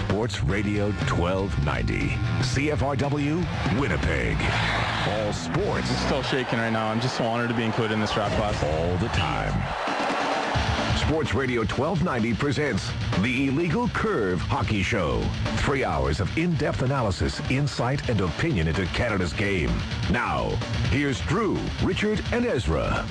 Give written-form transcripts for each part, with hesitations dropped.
Sports Radio 1290. CFRW, Winnipeg. All sports. I'm still shaking right now. I'm just so honored to be included in this draft class. All the time. Sports Radio 1290 presents the Illegal Curve Hockey Show. 3 hours of in-depth analysis, insight, and opinion into Canada's game. Now, here's Drew, Richard, and Ezra.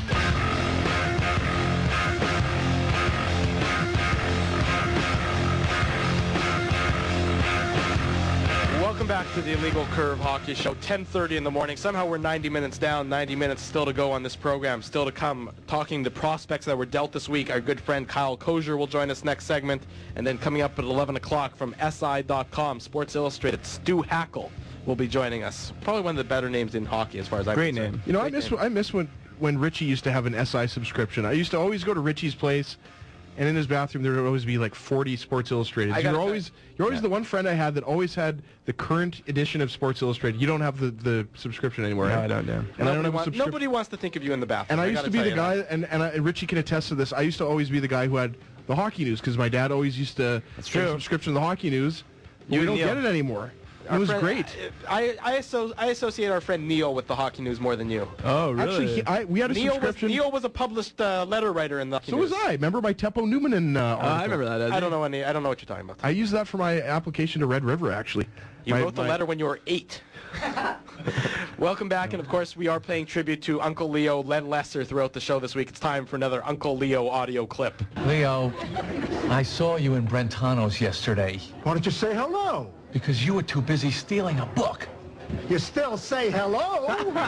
Welcome back to the Illegal Curve Hockey Show, 10:30 in the morning. Somehow we're 90 minutes down, 90 minutes still to go on this program, still to come. Talking the prospects that were dealt this week, our good friend Kyle Kozier will join us next segment. And then coming up at 11 o'clock from SI.com, Sports Illustrated, Stu Hackle will be joining us. Probably one of the better names in hockey as far as I'm concerned. Great name. You know, I miss when Richie used to have an SI subscription. I used to always go to Richie's place, and in his bathroom there would always be like 40 Sports Illustrated. You're always the one friend I had that always had the current edition of Sports Illustrated. You don't have the subscription anymore. No, I don't. And Nobody wants to think of you in the bathroom. And I used to be the guy, and Richie can attest to this. I used to always be the guy who had the hockey news because my dad always used to have a subscription to the hockey news. We don't get it anymore. It was great. I associate our friend Neil with the hockey news more than you. Oh, really? Actually, we had a subscription. Neil was a published letter writer in the hockey news. So was I. Remember my Teppo Newman article? I remember that. I don't know what you're talking about. I used that for my application to Red River, actually. You wrote the letter when you were 8. Welcome back, and of course we are paying tribute to Uncle Leo, Len Lesser, throughout the show this week. It's time for another Uncle Leo audio clip. Leo, I saw you in Brentano's yesterday. Why don't you say hello? Because you were too busy stealing a book. You still say hello?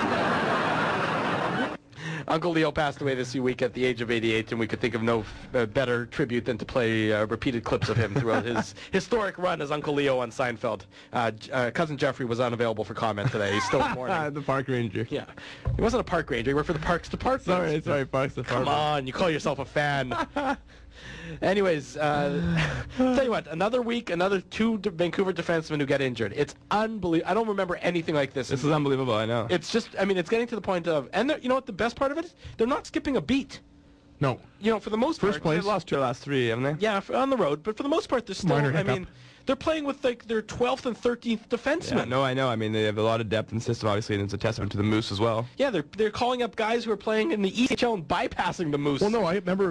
Uncle Leo passed away this week at the age of 88, and we could think of no better tribute than to play repeated clips of him throughout his historic run as Uncle Leo on Seinfeld. Cousin Jeffrey was unavailable for comment today. He's still mourning. The park ranger. Yeah. He wasn't a park ranger. He worked for the Parks Department. Sorry, Parks Department. Come on, you call yourself a fan. Anyways, tell you what, another week, another 2 Vancouver defensemen who get injured. It's unbelievable. I don't remember anything like this. This is unbelievable, I know. It's just, I mean, it's getting to the point of, and you know what the best part of it is? They're not skipping a beat. No. You know, for the most part. First place. They lost their last 3, haven't they? Yeah, on the road, but for the most part, they're still, Minor I hiccup. mean, they're playing with like their 12th and 13th defensemen. Yeah, no, I know. I mean, they have a lot of depth in the system, obviously, and it's a testament to the Moose as well. Yeah, they're calling up guys who are playing in the ECHL and bypassing the Moose. Well, no, I remember.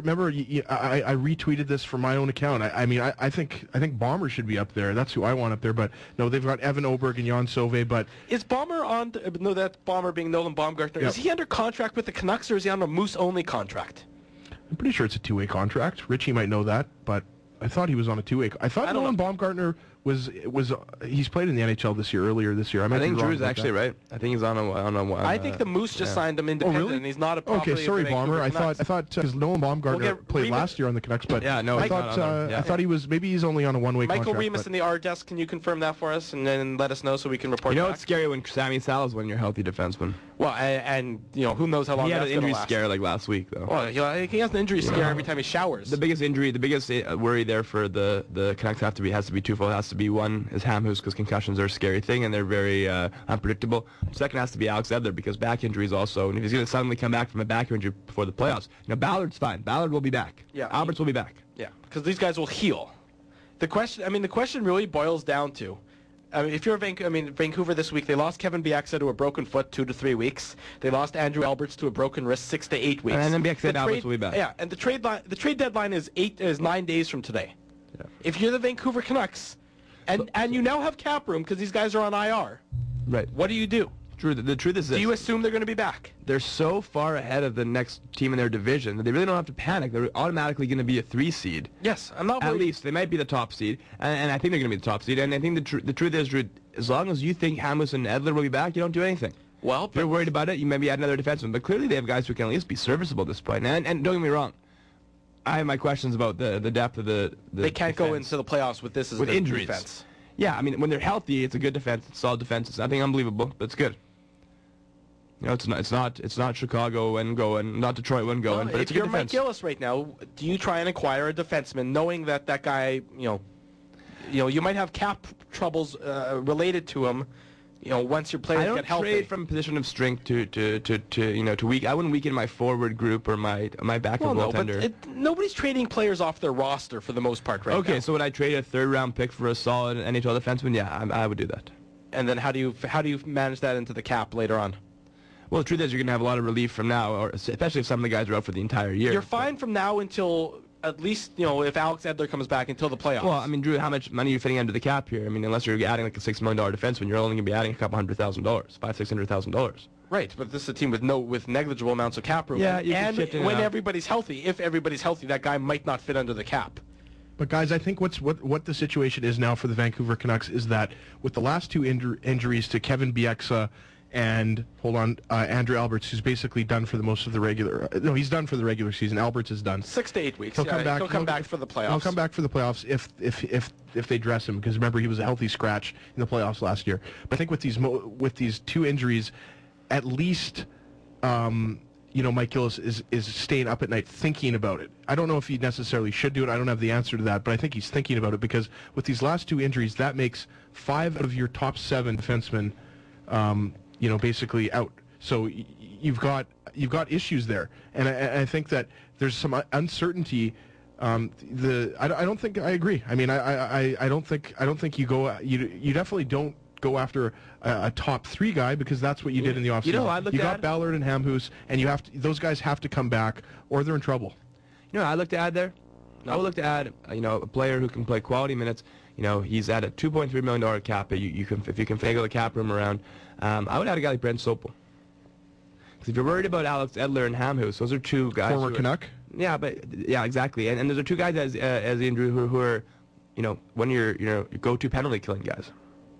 I retweeted this from my own account. I think Bomber should be up there. That's who I want up there. But no, they've got Evan Oberg and Jan Sauvé. But is Bomber on? No, that's Bomber being Nolan Baumgartner. Yep. Is he under contract with the Canucks, or is he on a Moose only contract? I'm pretty sure it's a 2-way contract. Richie might know that, but I thought he was on a 2-way. I thought Nolan Baumgartner was he's played in the NHL earlier this year. I think Drew's actually right. I think he's on a I think the Moose just signed him independent, really? and he's not a properly Okay, sorry, Bomber. I thought because Nolan Baumgartner played last year on the Canucks, but yeah, no, I thought he was maybe he's only on a 1-way contract. Michael Remus in the R desk, can you confirm that for us, and then let us know so we can report? You know, back? it's scary when Sammy Salah's when you're a healthy defenseman. Well, and you know who knows how long He had that's an injury gonna last. scare like last week, though. Well, he has an injury scare every time he showers. The biggest worry there for the Canucks has to be twofold. It has to be one is Hamhuis, because concussions are a scary thing and they're very unpredictable. Second has to be Alex Edler, because back injuries also. And if he's going to suddenly come back from a back injury before the playoffs, Ballard's fine. Ballard will be back. Yeah, Alberts will be back. Yeah, because these guys will heal. The question really boils down to, if you're Vancouver this week, they lost Kevin Bieksa to a broken foot 2 to 3 weeks. They lost Andrew Alberts to a broken wrist 6 to 8 weeks. And then Bieksa Alberts will be back. Yeah, and the trade deadline is 9 days from today. Yeah. If you're the Vancouver Canucks, and you now have cap room because these guys are on IR, right? What do you do? Drew, the truth is this. Do you assume they're going to be back? They're so far ahead of the next team in their division that they really don't have to panic. They're automatically going to be a 3 seed. Yes, I'm not worried. At least they might be the top seed, and I think they're going to be the top seed. And I think the truth is, Drew, as long as you think Hamhuis and Edler will be back, you don't do anything. Well, if you're worried about it, you maybe add another defenseman. But clearly they have guys who can at least be serviceable at this point. And don't get me wrong, I have my questions about the depth of the They can't defense. go into the playoffs with this as with their injuries. defense. Yeah, I mean, when they're healthy, it's a good defense. It's solid defense. It's nothing unbelievable, but it's good. You know, it's not Chicago and going, not Detroit and going, but it's a good defense. If you're Mike Gillis right now, do you try and acquire a defenseman, knowing that guy, you might have cap troubles related to him? once your players I don't get healthy. trade from a position of strength to weak. I wouldn't weaken my forward group or my backup goaltender. But nobody's trading players off their roster for the most part right now. Okay, so would I trade a third-round pick for a solid NHL defenseman? Yeah, I would do that. And then how do you manage that into the cap later on? Well, the truth is you're going to have a lot of relief from now, or especially if some of the guys are out for the entire year. You're fine from now until at least, if Alex Edler comes back until the playoffs. Well, I mean, Drew, how much money are you fitting under the cap here? I mean, unless you're adding like a $6 million defenseman, you're only going to be adding a couple $100,000, $500,000-$600,000. Right, but this is a team with negligible amounts of cap room. Yeah, you can and shift in and when out. everybody's healthy, if everybody's healthy, that guy might not fit under the cap. But guys, I think what the situation is now for the Vancouver Canucks is that with the last two injuries to Kevin Bieksa and Andrew Alberts, who's basically done for the most of the regular. No, he's done for the regular season. Alberts is done. 6 to 8 weeks. He'll come back. He'll come back for the playoffs. He'll come back for the playoffs if they dress him, because remember he was a healthy scratch in the playoffs last year. But I think with these two injuries, at least. Mike Gillis is staying up at night thinking about it. I don't know if he necessarily should do it. I don't have the answer to that, but I think he's thinking about it because with these last two injuries, that makes 5 of your top 7 defensemen, basically out. So you've got issues there, and I think that there's some uncertainty. I don't think I agree. I mean, I don't think you go. You definitely don't go after a top 3 guy because that's what you did in the offseason. You got Ballard and Hamhuis, and those guys have to come back or they're in trouble. I look to add there. I would look to add, a player who can play quality minutes. He's at a $2.3 million cap. If you can finagle the cap room around, I would add a guy like Brent Sopel. Because if you're worried about Alex Edler and Hamhuis, those are two guys. Former Canuck. Yeah, exactly. And those are two guys as Andrew who are, one of your go-to penalty killing guys.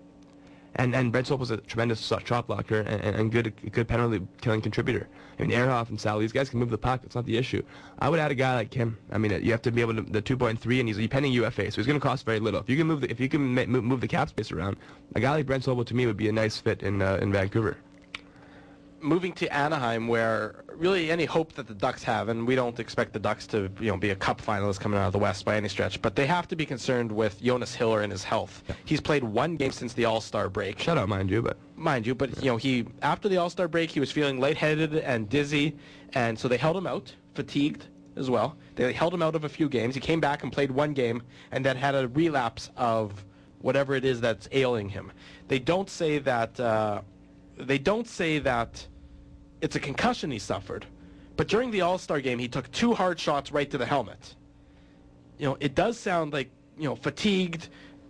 And Brent Sopel's a tremendous shot blocker and good penalty killing contributor. I mean, Ehrhoff and Sal, these guys can move the puck. That's not the issue. I would add a guy like him. I mean, you have to be able to the 2.3, and he's a pending UFA, so he's going to cost very little. If you can move the cap space around, a guy like Brent Sopel to me would be a nice fit in Vancouver. Moving to Anaheim, where really any hope that the Ducks have, and we don't expect the Ducks to be a Cup finalist coming out of the West by any stretch, but they have to be concerned with Jonas Hiller and his health. Yeah. He's played 1 game since the All-Star break. Shutout, mind you, but he after the All-Star break he was feeling lightheaded and dizzy, and so they held him out, fatigued as well. They held him out of a few games. He came back and played 1 game, and then had a relapse of whatever it is that's ailing him. They don't say that. It's a concussion he suffered, but during the All-Star game, he took 2 hard shots right to the helmet. It does sound like, fatigued,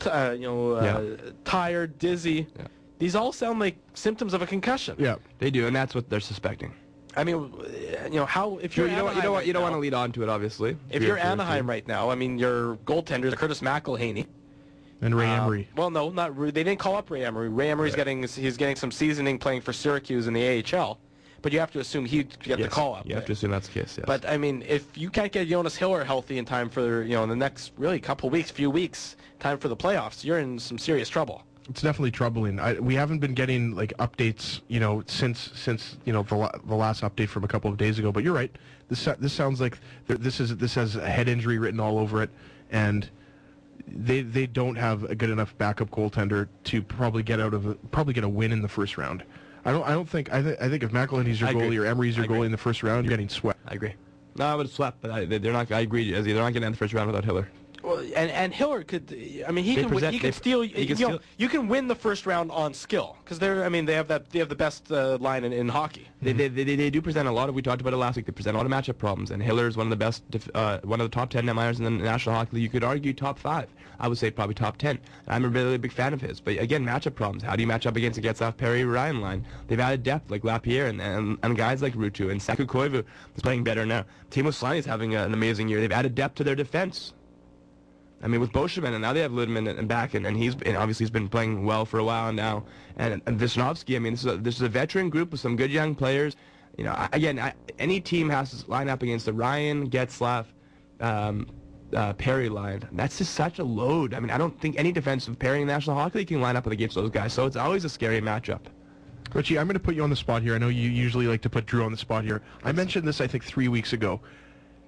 tired, dizzy. Yeah. These all sound like symptoms of a concussion. Yeah, they do, and that's what they're suspecting. I mean, how if you're you don't want to lead on to it, obviously. If you're Anaheim right now, I mean, your goaltenders are Curtis McElhaney. And Ray Emery. Well, no, not Ray. They didn't call up Ray Emery. Ray Emery's getting some seasoning playing for Syracuse in the AHL. But you have to assume he'd get the call up. You have to assume that's the case, yes. But, I mean, if you can't get Jonas Hiller healthy in time for, in the next, really, few weeks, time for the playoffs, you're in some serious trouble. It's definitely troubling. We haven't been getting, updates, since the last update from a couple of days ago. But you're right. This sounds like this has a head injury written all over it, and they don't have a good enough backup goaltender to probably get a win in the first round. I think if McElhaney's your goalie or Emery's your goalie in the first round, you're getting swept. I agree. No, I would have swept, but they're not. I agree. They're not getting in the first round without Hiller. Well, and Hiller could. I mean, he can steal. You can win the first round on skill because they have the best line in hockey. They do present a lot of. We talked about it last week. They present a lot of matchup problems, and Hiller is one of the best, one of the top 10 netminers in the National Hockey League. You could argue top 5. I would say probably top 10. I'm a really big fan of his. But again, matchup problems. How do you match up against a Getzlaf, Perry, Ryan line? They've added depth like Lapierre and guys like Ruutu and Saku Koivu is playing better now. Timo Slani is having an amazing year. They've added depth to their defense. I mean, with Boschman, and now they have Littman and back, and obviously he's been playing well for a while now. And Wisnowski, I mean, this is a veteran group with some good young players. Any team has to line up against the Ryan, Getzlaf, Perry line. That's just such a load. I mean, I don't think any defensive pairing in the National Hockey League can line up against those guys, so it's always a scary matchup. Richie, I'm going to put you on the spot here. I know you usually like to put Drew on the spot here. I mentioned this, I think, 3 weeks ago.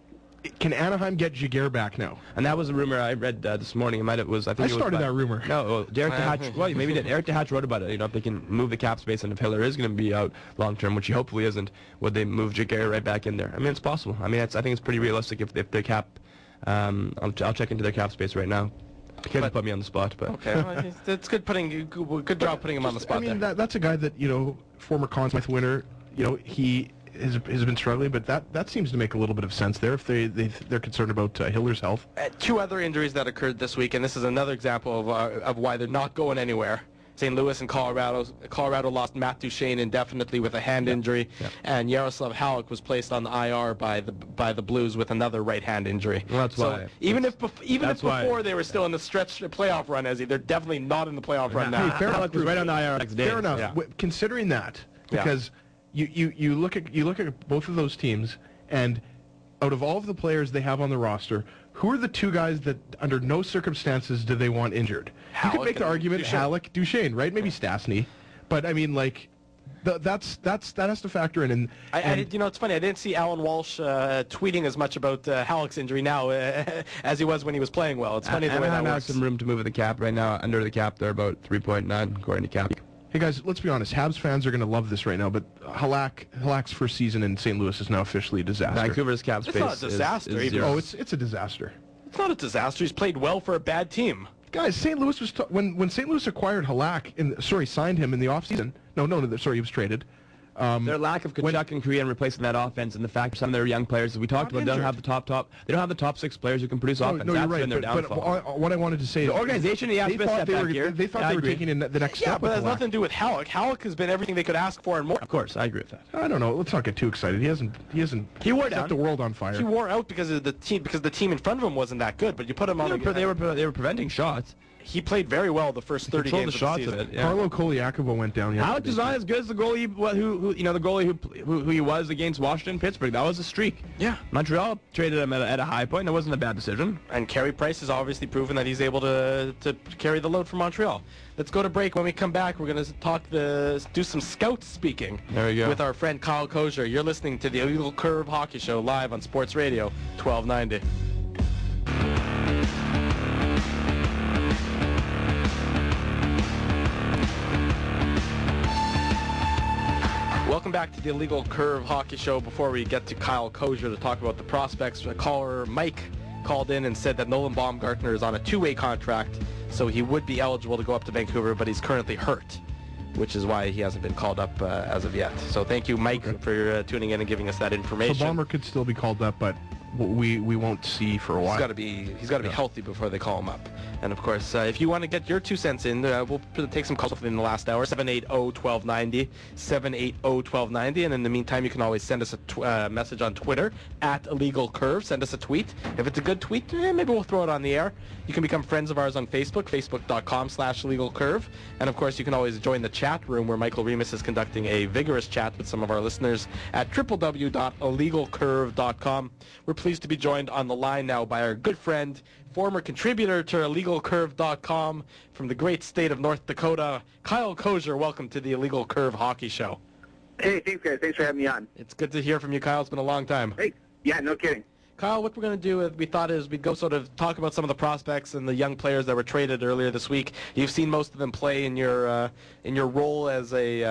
can Anaheim get Jaguar back now? And that was a rumor I read this morning. I started that rumor. No, well, Derek DeHatch. Well, maybe did. Eric DeHatch wrote about it. If they can move the cap space, and if Hiller is going to be out long term, which he hopefully isn't, would they move Jaguar right back in there? I mean, it's possible. I mean, I think it's pretty realistic if their cap. I'll check into their cap space right now. Can't put me on the spot, but okay, well, it's good good job putting him on the spot. I mean, that's a guy that former Conn Smythe winner. He has been struggling, but that seems to make a little bit of sense there if they're concerned about Hiller's health. Two other injuries that occurred this week, and this is another example of why they're not going anywhere. St. Louis and Colorado. Colorado lost Matt Duchene indefinitely with a hand injury, and Yaroslav Halak was placed on the IR by the Blues with another right hand injury. Well, that's why. Even if before they were still in the stretch playoff run, they're definitely not in the playoff run now. Hey, Halak was right on the IR next day. Fair enough. Yeah. Considering that, because you look at both of those teams, and out of all of the players they have on the roster, who are the two guys that under no circumstances do they want injured? You could make the argument Halak, Duchene, right? Maybe Stastny, but I mean, like, that has to factor in. And it's funny. I didn't see Alan Walsh tweeting as much about Halak's injury now as he was when he was playing well. It's funny the way that works. Has some room to move at the cap right now. Under the cap, they're about 3.9 according to cap. Hey guys, let's be honest. Habs fans are going to love this right now, but Halak's first season in St. Louis is now officially a disaster. Vancouver's cap space not a disaster. is zero. Oh, it's a disaster. It's not a disaster. He's played well for a bad team. Guys, St. Louis was when St. Louis acquired Halak signed him in the offseason. No, he was traded. Their lack of Kachuk and Korea and replacing that offense, and the fact some of their young players that we talked about don't have the top. They don't have the top 6 players who can produce offense. No, That's you're right. been their downfall. But what I wanted to say, the organization, they thought they were taking in the next step. But it has nothing to do with Halak. Halak has been everything they could ask for and more. Of course, I agree with that. I don't know. Let's not get too excited. He wore set the world on fire. He wore out because of the team in front of him wasn't that good. But you put him on. They were preventing shots. He played very well the first 30 games the shots of the season. Of it, yeah. Carlo Koliakovo went down. Halak is not as good as the goalie who he was against Washington, Pittsburgh. That was a streak. Yeah. Montreal traded him at a high point. That wasn't a bad decision. And Carey Price has obviously proven that he's able to carry the load for Montreal. Let's go to break. When we come back, we're going to do some scout speaking. There we go. With our friend Kyle Kosier. You're listening to the Illegal Curve Hockey Show live on Sports Radio 1290. Welcome back to the Illegal Curve Hockey Show. Before we get to Kyle Kosier to talk about the prospects, caller Mike called in and said that Nolan Baumgartner is on a 2-way contract, so he would be eligible to go up to Vancouver, but he's currently hurt, which is why he hasn't been called up as of yet. So thank you, Mike, for tuning in and giving us that information. So Baumer could still be called up, but we won't see for a while. He's got to be healthy before they call him up. And of course, if you want to get your 2 cents in, we'll take some calls in the last hour. 780-1290, 780-1290. And in the meantime, you can always send us a message on Twitter at Illegal Curve. Send us a tweet. If it's a good tweet, maybe we'll throw it on the air. You can become friends of ours on Facebook, facebook.com/illegalcurve. And of course, you can always join the chat room where Michael Remus is conducting a vigorous chat with some of our listeners at www.illegalcurve.com. We're pleased to be joined on the line now by our good friend, former contributor to IllegalCurve.com from the great state of North Dakota, Kyle Kosier. Welcome to the Illegal Curve Hockey Show. Hey, thanks, guys. Thanks for having me on. It's good to hear from you, Kyle. It's been a long time. Hey, yeah, no kidding. Kyle, what we're going to do, we thought is we'd go sort of talk about some of the prospects and the young players that were traded earlier this week. You've seen most of them play in your role as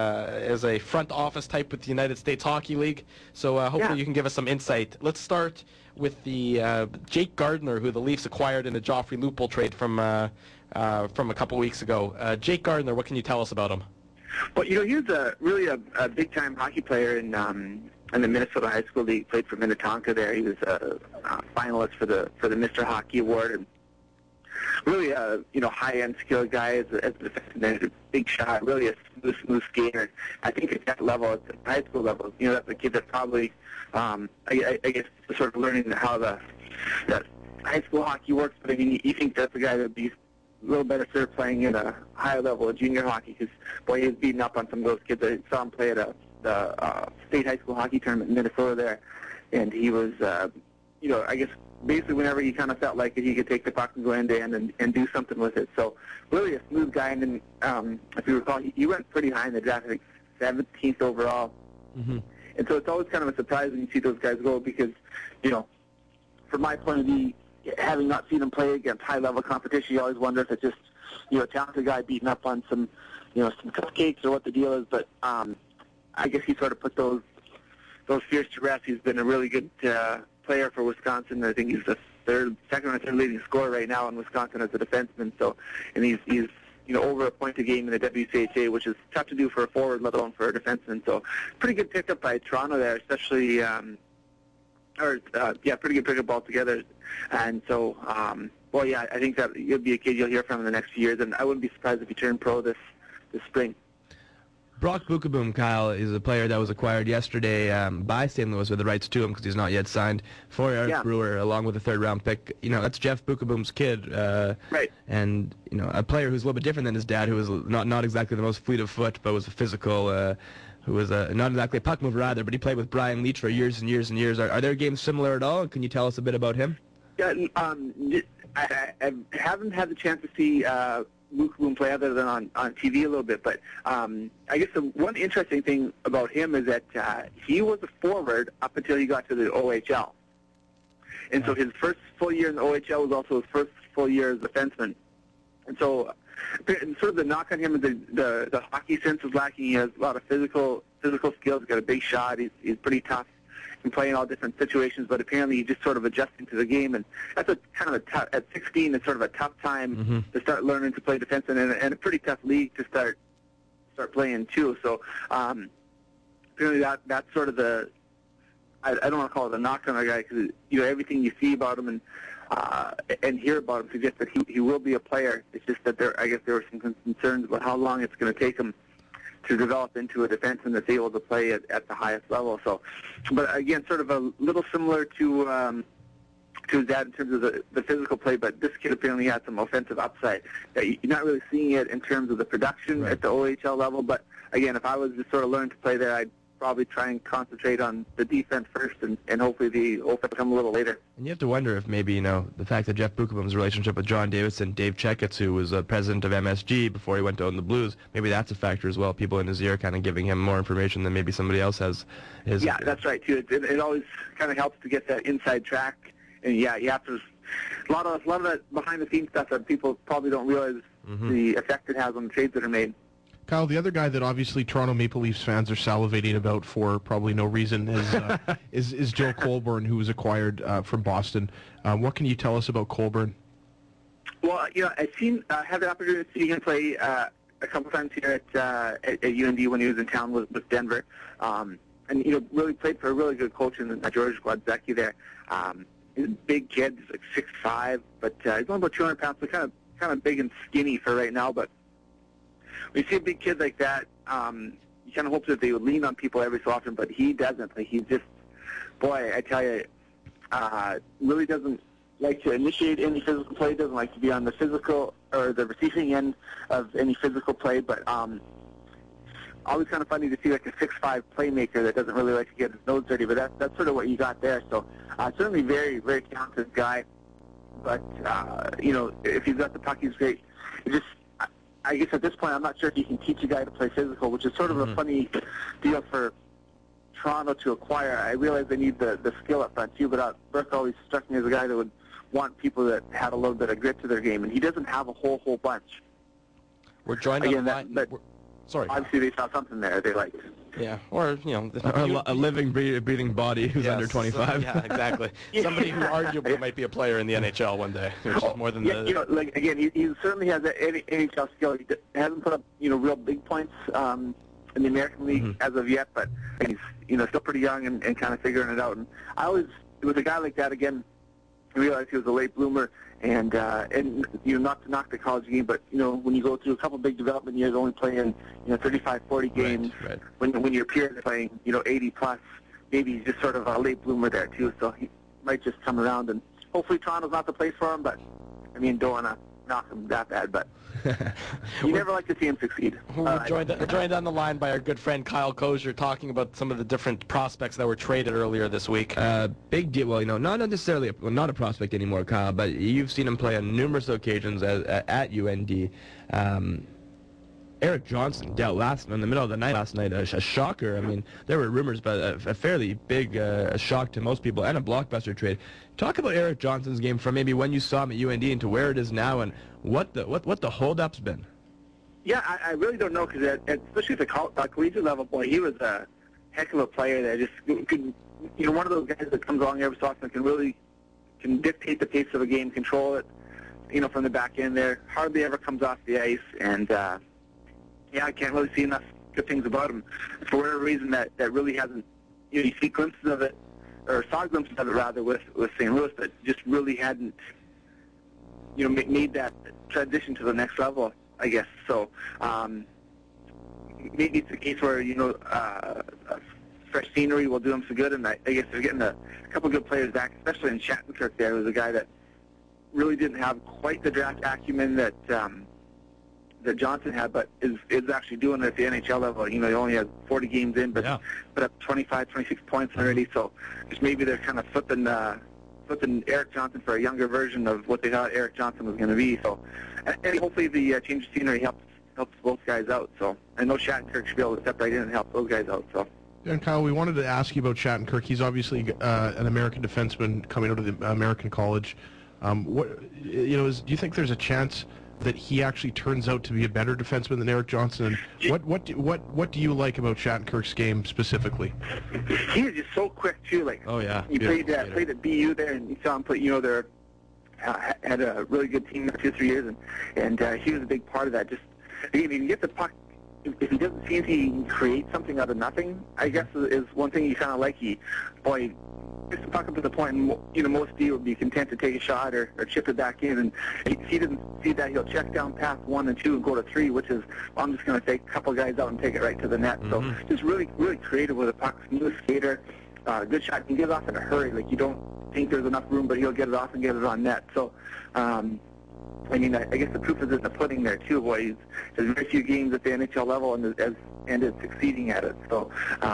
a front office type with the United States Hockey League. So hopefully you can give us some insight. Let's start with the Jake Gardiner, who the Leafs acquired in a Joffrey Lupul trade from a couple weeks ago. Jake Gardiner, what can you tell us about him? Well, he was really a big-time hockey player in the Minnesota High School League. Played for Minnetonka there. He was a finalist for the Mr. Hockey Award, and really a high-end skilled guy as a defenseman, a big shot, really a smooth skater. I think at that level, at the high school level, that's a kid that probably, I guess, sort of learning how the high school hockey works. But I mean, you think that's a guy that would be a little better served playing in a higher level of junior hockey, because boy, he was beating up on some of those kids. I saw him play at the state high school hockey tournament in Minnesota there, and he was, I guess basically whenever he kind of felt like it, he could take the puck and go end to end and do something with it. So really a smooth guy. And then, if you recall, he went pretty high in the draft, I think 17th overall. Mm-hmm. And so it's always kind of a surprise when you see those guys go, because, from my point of view, having not seen him play against high-level competition, you always wonder if it's just, a talented guy beating up on some cupcakes or what the deal is. But I guess he sort of put those fears to rest. He's been a really good player for Wisconsin. I think he's the second or third leading scorer right now in Wisconsin as a defenseman. So, and he's over a point a game in the WCHA, which is tough to do for a forward, let alone for a defenseman. So, pretty good pickup by Toronto there, especially, pretty good pickup altogether. And so, I think that it'll be a kid you'll hear from in the next few years, and I wouldn't be surprised if he turned pro this spring. Brock Bukaboom, Kyle, is a player that was acquired yesterday by St. Louis with the rights to him because he's not yet signed for Eric Brewer, along with a third-round pick. That's Jeff Bukaboom's kid. Right. And, a player who's a little bit different than his dad, who was not exactly the most fleet of foot, but was a physical, who was not exactly a puck mover either, but he played with Brian Leach for years and years and years. Are their games similar at all? Can you tell us a bit about him? Yeah, I haven't had the chance to see Bukaboom play other than on TV a little bit, but I guess the one interesting thing about him is that he was a forward up until he got to the OHL. And so his first full year in the OHL was also his first full year as a defenseman. And so sort of the knock on him is the hockey sense is lacking. He has a lot of physical skills. He's got a big shot. He's pretty tough. Can play in all different situations, but apparently he's just sort of adjusting to the game, and that's at 16, it's sort of a tough time to start learning to play defense, and a pretty tough league to start playing too. So apparently that's sort of the I don't want to call it a knock on the guy, because everything you see about him and hear about him suggests that he will be a player. It's just that there were some concerns about how long it's going to take him to develop into a defenseman that's able to play at the highest level. So, but again, sort of a little similar to his dad in terms of the physical play, but this kid apparently had some offensive upside. You're not really seeing it in terms of the production at the OHL level, but again, if I was to sort of learn to play there, I'd probably try and concentrate on the defense first, and hopefully the offense come a little later. And you have to wonder if maybe, the fact that Jeff Bukaboom's relationship with John Davidson, Dave Checketts, who was president of MSG before he went to own the Blues, maybe that's a factor as well. People in his ear kind of giving him more information than maybe somebody else has. Yeah, that's right, too. It always kind of helps to get that inside track. And, you have to a lot of that behind-the-scenes stuff that people probably don't realize the effect it has on the trades that are made. Kyle, the other guy that obviously Toronto Maple Leafs fans are salivating about for probably no reason is Joe Colborne, who was acquired from Boston. What can you tell us about Colborne? Well, I had the opportunity to see him play a couple times here at UND when he was in town with Denver, and really played for a really good coach in George Głodzecki there. He's a big kid, he's like 6'5", but he's only about 200 pounds, so kind of big and skinny for right now, but when you see a big kid like that, you kind of hope that they would lean on people every so often, but he doesn't. Like, he's just, boy, I tell you, really doesn't like to initiate any physical play, doesn't like to be on the physical or the receiving end of any physical play, but always kind of funny to see like a 6'5" playmaker that doesn't really like to get his nose dirty, but that's sort of what you got there. So certainly very, very talented guy, but, if he's got the puck, he's great. I guess at this point, I'm not sure if you can teach a guy to play physical, which is sort of a funny deal for Toronto to acquire. I realize they need the skill up front too, but Burke always struck me as a guy that would want people that had a little bit of grit to their game, and he doesn't have a whole bunch. We're joined on the line. Sorry. Obviously, they saw something there they liked. Yeah, or, a living, breathing body who's under 25. Yeah, exactly. Somebody who arguably might be a player in the NHL one day, which is more than he certainly has that NHL skill. He hasn't put up, real big points in the American League as of yet, but he's, still pretty young and kind of figuring it out. And with a guy like that, again, I realized he was a late bloomer, and not to knock the college game, but when you go through a couple big development years, only playing 35, 40 games, right. When your peers are playing 80 plus, maybe he's just sort of a late bloomer there too. So he might just come around, and hopefully Toronto's not the place for him. But don't want to knock him that bad, but you never like to see him succeed. We're joined on the line by our good friend Kyle Kozier, talking about some of the different prospects that were traded earlier this week. Big deal. Well, not necessarily not a prospect anymore, Kyle, but you've seen him play on numerous occasions at UND. Eric Johnson dealt in the middle of the night last night, a shocker. I mean, there were rumors about a fairly big shock to most people and a blockbuster trade. Talk about Eric Johnson's game from maybe when you saw him at UND and to where it is now, and what the hold-up's been. Yeah, I really don't know, because especially at the collegiate level, boy, he was a heck of a player that just could, one of those guys that comes along every so often can dictate the pace of a game, control it, from the back end there. Hardly ever comes off the ice, and I can't really see enough good things about him. For whatever reason, that really hasn't, you see glimpses of it, or saw glimpses of it rather with St. Louis, but just really hadn't, made that transition to the next level, I guess. So maybe it's a case where, fresh scenery will do him some good, and I guess they're getting a couple good players back, especially in Shattenkirk there, who's a guy that really didn't have quite the draft acumen that Johnson had, but is actually doing it at the NHL level. He only has 40 games in, but put up 25, 26 points already, so just maybe they're kind of flipping Eric Johnson for a younger version of what they thought Eric Johnson was going to be. So, and hopefully the change of scenery helps both guys out. So I know Shattenkirk should be able to step right in and help those guys out. So. And Kyle, we wanted to ask you about Shattenkirk. He's obviously an American defenseman coming out of the American college. Do you think there's a chance that he actually turns out to be a better defenseman than Eric Johnson? And what do you like about Shattenkirk's game specifically? He is just so quick too. Like, oh yeah, he played at BU there, and you saw him play. They're had a really good team there 2-3 years, and he was a big part of that. Just again, you can get the puck. If he doesn't see he can create something out of nothing, I guess is one thing you kind of like. He gets the puck up to the point, and most D would be content to take a shot or chip it back in. And he doesn't see that. He'll check down past 1 and 2 and go to 3, which is, I'm just going to take a couple guys out and take it right to the net. So just really, really creative with a puck. Smooth skater, good shot. He can get it off in a hurry. Like, you don't think there's enough room, but he'll get it off and get it on net. So, I guess the proof is in the pudding there too. Boy, he's very few games at the NHL level and is succeeding at it. So,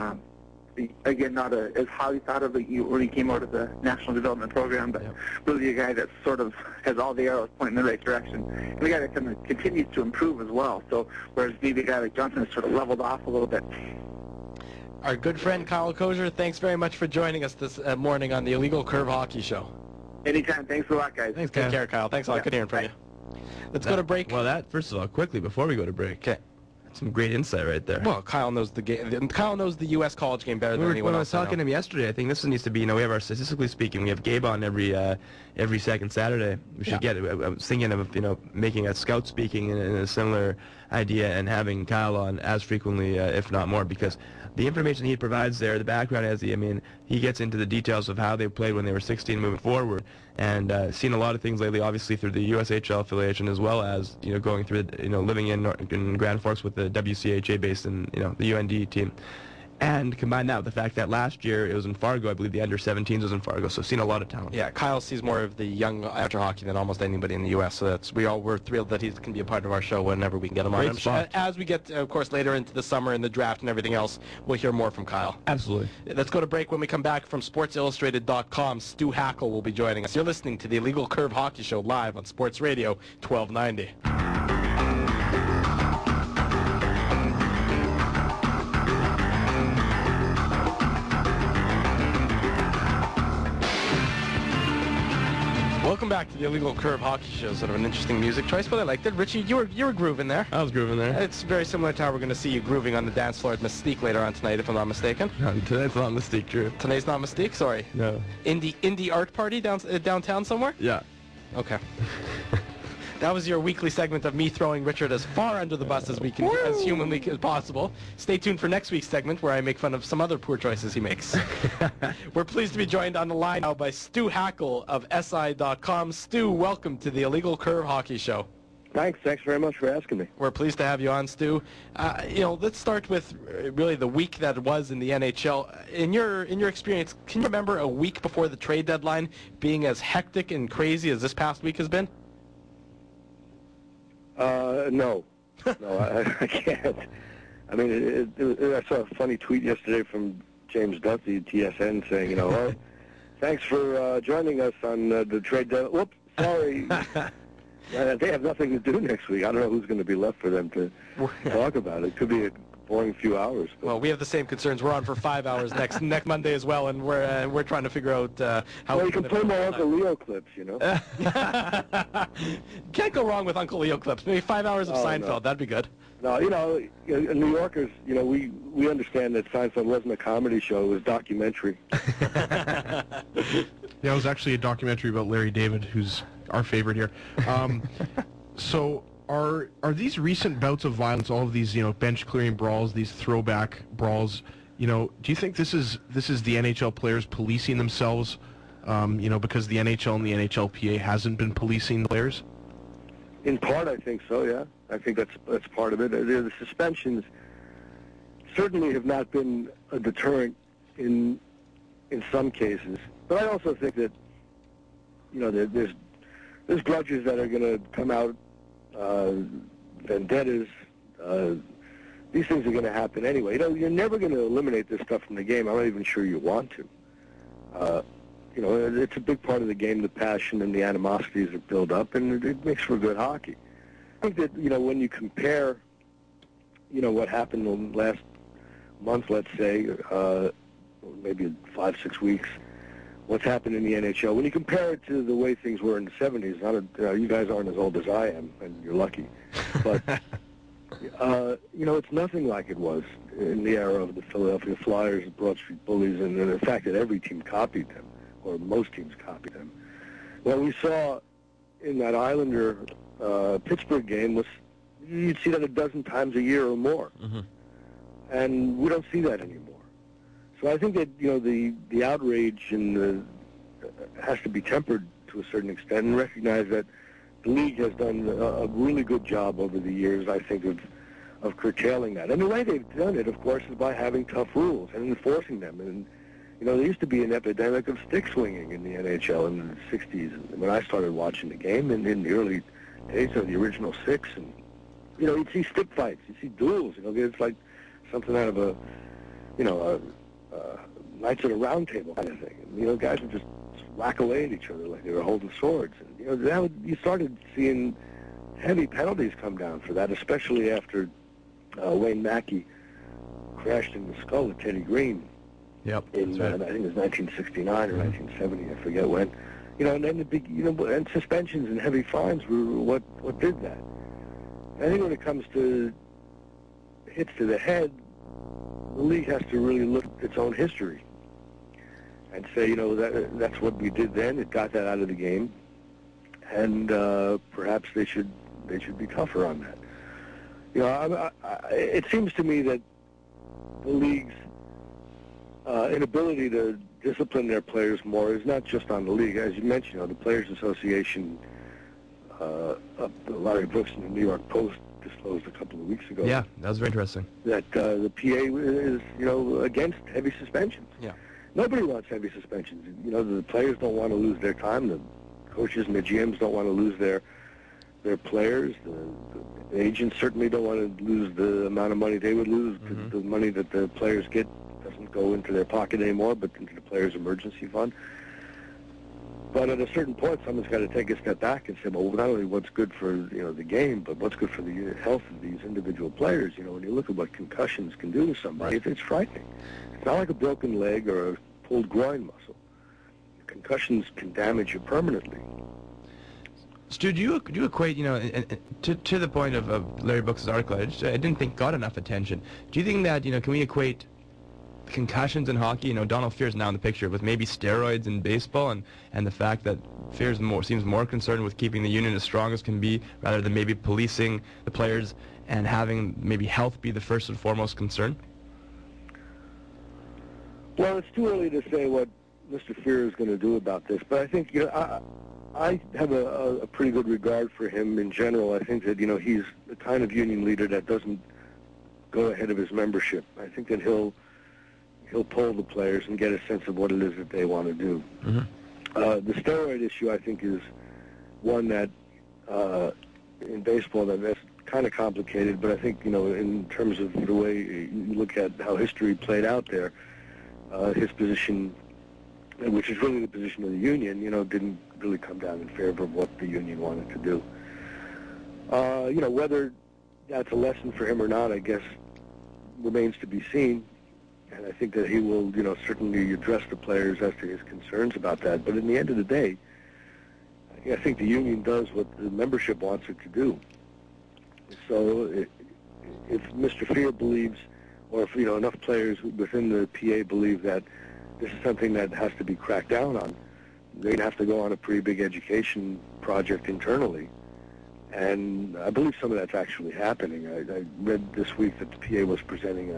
again, not as highly thought of when he came out of the National Development Program, but really a guy that sort of has all the arrows pointing in the right direction, and a guy that continues to improve as well. So, whereas maybe a guy like Johnson has sort of leveled off a little bit. Our good friend Kyle Kozier, thanks very much for joining us this morning on the Illegal Curve Hockey Show. Anytime. Thanks a lot, guys. Thanks, Take care, Kyle. Thanks a lot. Good hearing from you. Let's go to break. Well, first of all, quickly before we go to break. Okay. Some great insight right there. Well, Kyle knows the game. Kyle knows the U.S. college game better than anyone else. When I was talking to him yesterday, I think this needs to be. We have our statistically speaking, we have Gabe on every second Saturday. We should get it. I was thinking of making a scout speaking in a similar idea and having Kyle on as frequently, if not more, because the information he provides there, the background he gets into the details of how they played when they were 16 moving forward, and seen a lot of things lately, obviously through the USHL affiliation, as well as going through living in Grand Forks with the WCHA based in the UND team. And combine that with the fact that last year it was in Fargo. I believe the under-17s was in Fargo, so seen a lot of talent. Yeah, Kyle sees more of the young amateur hockey than almost anybody in the U.S., so we're thrilled that he can be a part of our show whenever we can get him on. As we get, of course, later into the summer and the draft and everything else, we'll hear more from Kyle. Absolutely. Let's go to break. When we come back from SportsIllustrated.com, Stu Hackle will be joining us. You're listening to the Illegal Curve Hockey Show live on Sports Radio 1290. Welcome back to the Illegal Curve Hockey Show. Sort of an interesting music choice, but I liked it. Richie, you were grooving there. I was grooving there. It's very similar to how we're going to see you grooving on the dance floor at Mystique later on tonight, if I'm not mistaken. No, tonight's not Mystique, Drew. Tonight's not Mystique? Sorry. No. Indie art party downtown somewhere? Yeah. Okay. That was your weekly segment of me throwing Richard as far under the bus as as humanly as possible. Stay tuned for next week's segment where I make fun of some other poor choices he makes. We're pleased to be joined on the line now by Stu Hackle of SI.com. Stu, welcome to the Illegal Curve Hockey Show. Thanks very much for asking me. We're pleased to have you on, Stu. Let's start with really the week that was in the NHL. In your experience, can you remember a week before the trade deadline being as hectic and crazy as this past week has been? No, I can't. I mean, I saw a funny tweet yesterday from James Duthie at TSN saying, well, thanks for joining us on the trade deadline. Whoops, sorry. They have nothing to do next week. I don't know who's going to be left for them to talk about. It could be a boring few hours. Well, we have the same concerns. We're on for 5 hours next Monday as well, and we're trying to figure out how. Well, you can play more Uncle Leo clips, you know. Can't go wrong with Uncle Leo clips. Maybe 5 hours of Seinfeld. No. That'd be good. No, New Yorkers, we understand that Seinfeld wasn't a comedy show; it was documentary. Yeah, it was actually a documentary about Larry David, who's our favorite here. So are these recent bouts of violence, all of these bench clearing brawls, these throwback brawls, do you think this is the NHL players policing themselves? Because the NHL and the NHLPA hasn't been policing the players? In part, I think so. Yeah, I think that's part of it. The suspensions certainly have not been a deterrent in some cases, but I also think that there's grudges that are going to come out, vendettas. These things are going to happen anyway. You're never going to eliminate this stuff from the game. I'm not even sure you want to. It's a big part of the game, the passion and the animosities that build up, and it makes for good hockey. I think that, when you compare, what happened in the last month, let's say, maybe 5-6 weeks, what's happened in the NHL, when you compare it to the way things were in the 70s, you guys aren't as old as I am, and you're lucky, but, it's nothing like it was in the era of the Philadelphia Flyers, the Broad Street Bullies, and the fact that every team copied them, or most teams copied them. What we saw in that Islander Pittsburgh game was you'd see that a dozen times a year or more. Mm-hmm. And we don't see that anymore. So I think that, the outrage and has to be tempered to a certain extent and recognize that the league has done a really good job over the years, I think, of curtailing that. And the way they've done it, of course, is by having tough rules and enforcing them. And there used to be an epidemic of stick swinging in the NHL in the 60s when I started watching the game, and in the early days of the original six. And, you'd see stick fights, you'd see duels. It's like something out of a Knights of the Round Table kind of thing. And, guys would just whack away at each other like they were holding swords. And, you started seeing heavy penalties come down for that, especially after Wayne Mackey crashed in the skull of Teddy Green. Yep. I think it was 1969 or 1970, I forget when. And then the big, and suspensions and heavy fines were what did that. And I think when it comes to hits to the head, the league has to really look at its own history and say, that's what we did then. It got that out of the game, and perhaps they should be tougher on that. It seems to me that the league's inability to discipline their players more is not just on the league. As you mentioned, the Players Association, Larry Brooks in the New York Post disclosed a couple of weeks ago. Yeah, that was very interesting. That the PA is, against heavy suspensions. Yeah. Nobody wants heavy suspensions. The players don't want to lose their time. The coaches and the GMs don't want to lose their players. The agents certainly don't want to lose the amount of money they would lose. Mm-hmm. The money that the players get doesn't go into their pocket anymore, but into the players' emergency fund. But at a certain point, someone's got to take a step back and say, well, not only what's good for the game, but what's good for the health of these individual players. When you look at what concussions can do to somebody, it's frightening. It's not like a broken leg or a pulled groin muscle. Concussions can damage you permanently. Stu, do you equate, to the point of Larry Brooks' article, I didn't think got enough attention. Do you think that, can we equate concussions in hockey? Donald Fear's now in the picture with maybe steroids in baseball, and the fact that Fear's seems more concerned with keeping the union as strong as can be rather than maybe policing the players and having maybe health be the first and foremost concern? Well, it's too early to say what Mr. Fear is going to do about this, but I think I have a pretty good regard for him in general. I think that he's the kind of union leader that doesn't go ahead of his membership. I think that he'll poll the players and get a sense of what it is that they want to do. Mm-hmm. The steroid issue, I think, is one that in baseball that's kind of complicated, but I think in terms of the way you look at how history played out there, his position, which is really the position of the union, didn't really come down in favor of what the union wanted to do. Whether that's a lesson for him or not, I guess, remains to be seen. And I think that he will, certainly address the players as to his concerns about that. But in the end of the day, I think the union does what the membership wants it to do. So if Mr. Fear believes, or if enough players within the PA believe that this is something that has to be cracked down on, they'd have to go on a pretty big education project internally. And I believe some of that's actually happening. I read this week that the PA was presenting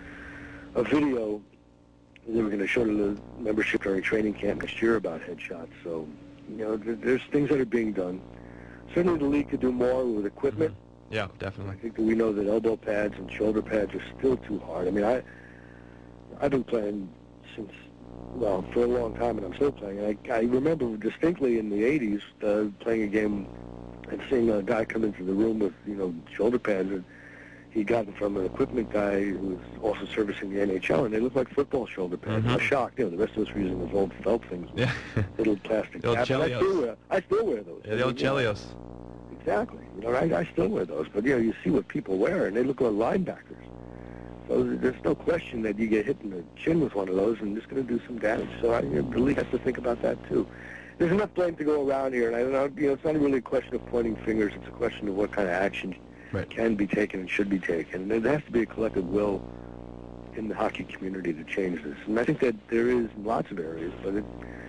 a video they were going to show to the membership during training camp next year about headshots. So, there's things that are being done. Certainly the league could do more with equipment. Yeah, definitely. I think that we know that elbow pads and shoulder pads are still too hard. I mean, I've been playing for a long time, and I'm still playing. And I remember distinctly in the 80s playing a game and seeing a guy come into the room with, shoulder pads that he'd gotten from an equipment guy who was also servicing the NHL, and they looked like football shoulder pads. I was shocked. The rest of us were using those old felt things, little plastic caps. I still wear those. Yeah, the old Chelios. Exactly. I still wear those, but you see what people wear, and they look like linebackers. So there's no question that you get hit in the chin with one of those, and it's going to do some damage. So the league has to think about that too. There's enough blame to go around here, and I don't know. It's not really a question of pointing fingers. It's a question of what kind of action can be taken and should be taken. And there has to be a collective will in the hockey community to change this. And I think that there is in lots of areas, but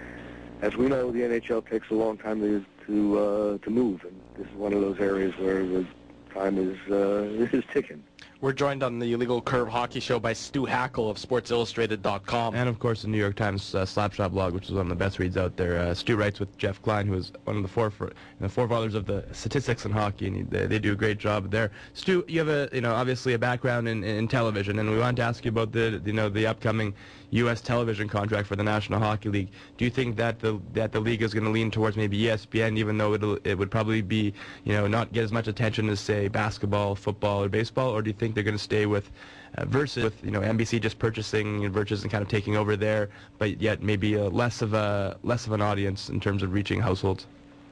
as we know, the NHL takes a long time to move, and this is one of those areas where the time is ticking. We're joined on the Illegal Curve Hockey Show by Stu Hackle of SportsIllustrated.com. And, of course, the New York Times Slapshot blog, which is one of the best reads out there. Stu writes with Jeff Klein, who is one of the forefathers of the statistics in hockey, and they do a great job there. Stu, you have obviously a background in television, and we wanted to ask you about the upcoming U.S. television contract for the National Hockey League. Do you think that the league is going to lean towards maybe ESPN, even though it would probably be not get as much attention as, say, basketball, football, or baseball, or do you think they're going to stay with Versus, with NBC just purchasing Versus and kind of taking over there, but yet maybe less of an audience in terms of reaching households?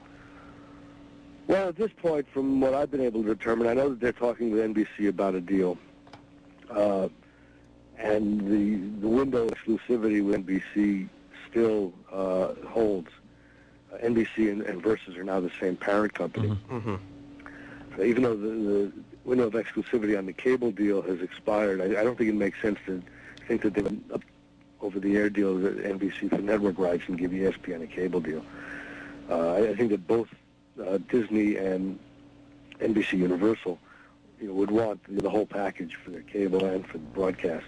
Well, at this point, from what I've been able to determine, I know that they're talking with NBC about a deal, and the window of exclusivity with NBC still holds. NBC and Versus are now the same parent company. Mm-hmm. So even though the window of exclusivity on the cable deal has expired, I don't think it makes sense to think that they would up over-the-air deals at NBC for network rights and give ESPN a cable deal. I think that both Disney and NBC Universal would want the whole package for their cable and for the broadcast.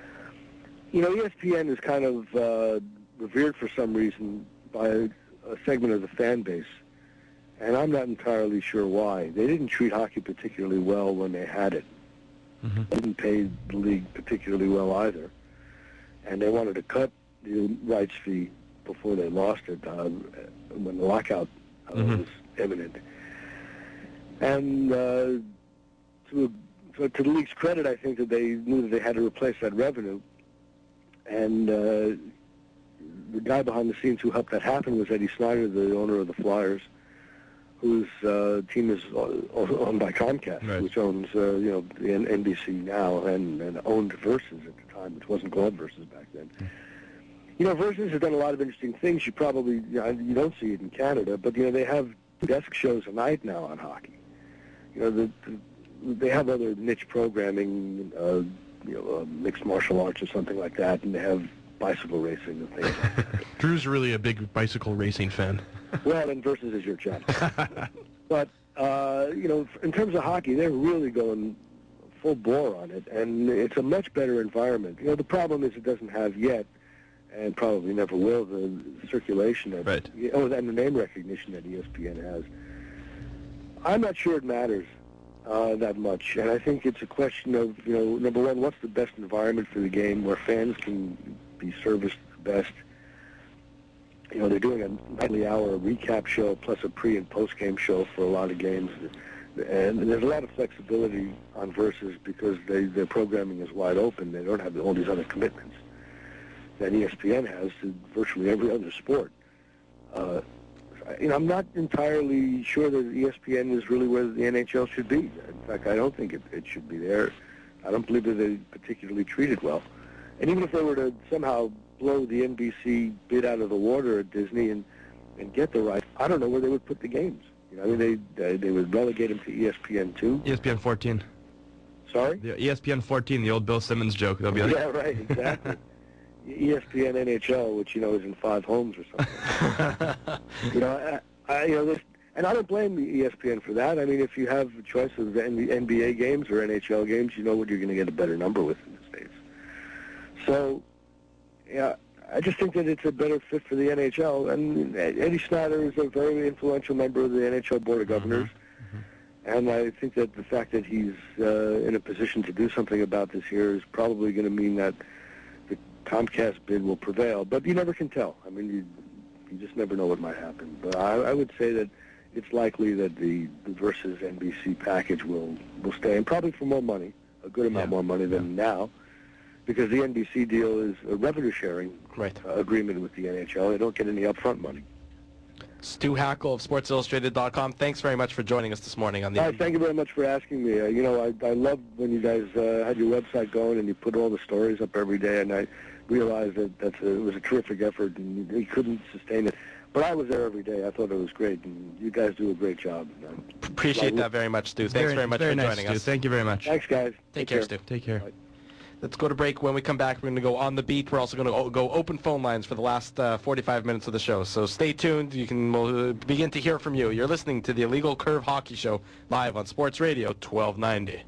ESPN is kind of revered for some reason by a segment of the fan base, and I'm not entirely sure why. They didn't treat hockey particularly well when they had it. Mm-hmm. They didn't pay the league particularly well either, and they wanted to cut the rights fee before they lost it when the lockout was imminent. And to the league's credit, I think that they knew that they had to replace that revenue. And the guy behind the scenes who helped that happen was Eddie Snyder, the owner of the Flyers, whose team is owned by Comcast, right, which owns the NBC now and owned Versus at the time, which wasn't called Versus back then. Versus has done a lot of interesting things. You probably you don't see it in Canada, but they have desk shows a night now on hockey. They have other niche programming, mixed martial arts or something like that, and they have bicycle racing and things like that. Drew's really a big bicycle racing fan. Well, then Versus is your channel. But, in terms of hockey, they're really going full bore on it, and it's a much better environment. The problem is it doesn't have yet, and probably never will, the circulation of right, and the name recognition that ESPN has. I'm not sure it matters that much, and I think it's a question of, number one, what's the best environment for the game where fans can be serviced the best. They're doing a nightly hour recap show plus a pre- and post-game show for a lot of games, and there's a lot of flexibility on Versus because their programming is wide open. They don't have all these other commitments that ESPN has to virtually every other sport. I'm not entirely sure that ESPN is really where the NHL should be. In fact, I don't think it should be there. I don't believe that they particularly treat it well. And even if they were to somehow blow the NBC bid out of the water at Disney and get the right, I don't know where they would put the games. I mean, they would relegate them to ESPN2. ESPN 14. Sorry? The ESPN 14, the old Bill Simmons joke. They'll be like, yeah, right, exactly. ESPN NHL, which is in 5 homes or something. And I don't blame the ESPN for that. I mean, if you have a choice of NBA games or NHL games, you know what you're going to get a better number with in the States. So, yeah, I just think that it's a better fit for the NHL. And Eddie Snyder is a very influential member of the NHL Board of Governors. And I think that the fact that he's in a position to do something about this here is probably going to mean that the Comcast bid will prevail. But you never can tell. I mean, you just never know what might happen. But I would say that it's likely that the versus NBC package will stay, and probably for more money, a good amount more money than now, because the NBC deal is a revenue-sharing agreement with the NHL. They don't get any upfront money. Stu Hackle of SportsIllustrated.com. Thanks very much for joining us this morning on the. Thank you very much for asking me. I love when you guys had your website going and you put all the stories up every day, and I realized that it was a terrific effort, and you couldn't sustain it. But I was there every day. I thought it was great, and you guys do a great job. Appreciate that very much, Stu. Thanks very much for joining us. Thank you very much. Thanks, guys. Take care, Stu. Take care. Bye. Let's go to break. When we come back, we're going to go on the beat. We're also going to go open phone lines for the last 45 minutes of the show. So stay tuned. We'll begin to hear from you. You're listening to the Illegal Curve Hockey Show live on Sports Radio 1290.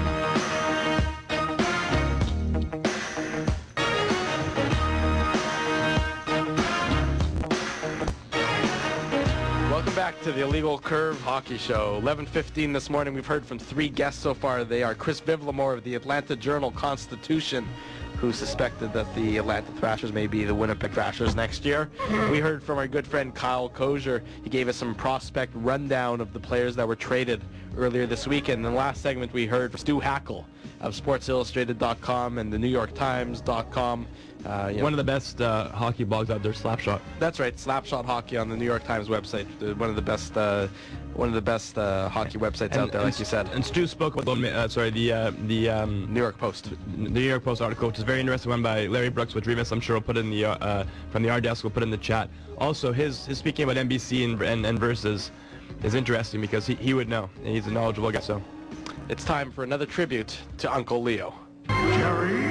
Back to the Illegal Curve Hockey Show. 11:15 this morning. We've heard from 3 guests so far. They are Chris Bivlamore of the Atlanta Journal-Constitution, who suspected that the Atlanta Thrashers may be the Winnipeg Thrashers next year. We heard from our good friend Kyle Kozier. He gave us some prospect rundown of the players that were traded earlier this week. And in the last segment, we heard from Stu Hackle of SportsIllustrated.com and the NewYorkTimes.com. One of the best hockey blogs out there, Slapshot. That's right, Slapshot Hockey on the New York Times website. One of the best hockey websites out there, like you said. And Stu spoke about the New York Post. The New York Post article, which is a very interesting one by Larry Brooks, which Remus, I'm sure, will put in the from the R desk. We'll put in the chat. Also, his speaking about NBC and versus is interesting because he would know. And he's a knowledgeable guy. So, it's time for another tribute to Uncle Leo. Jerry?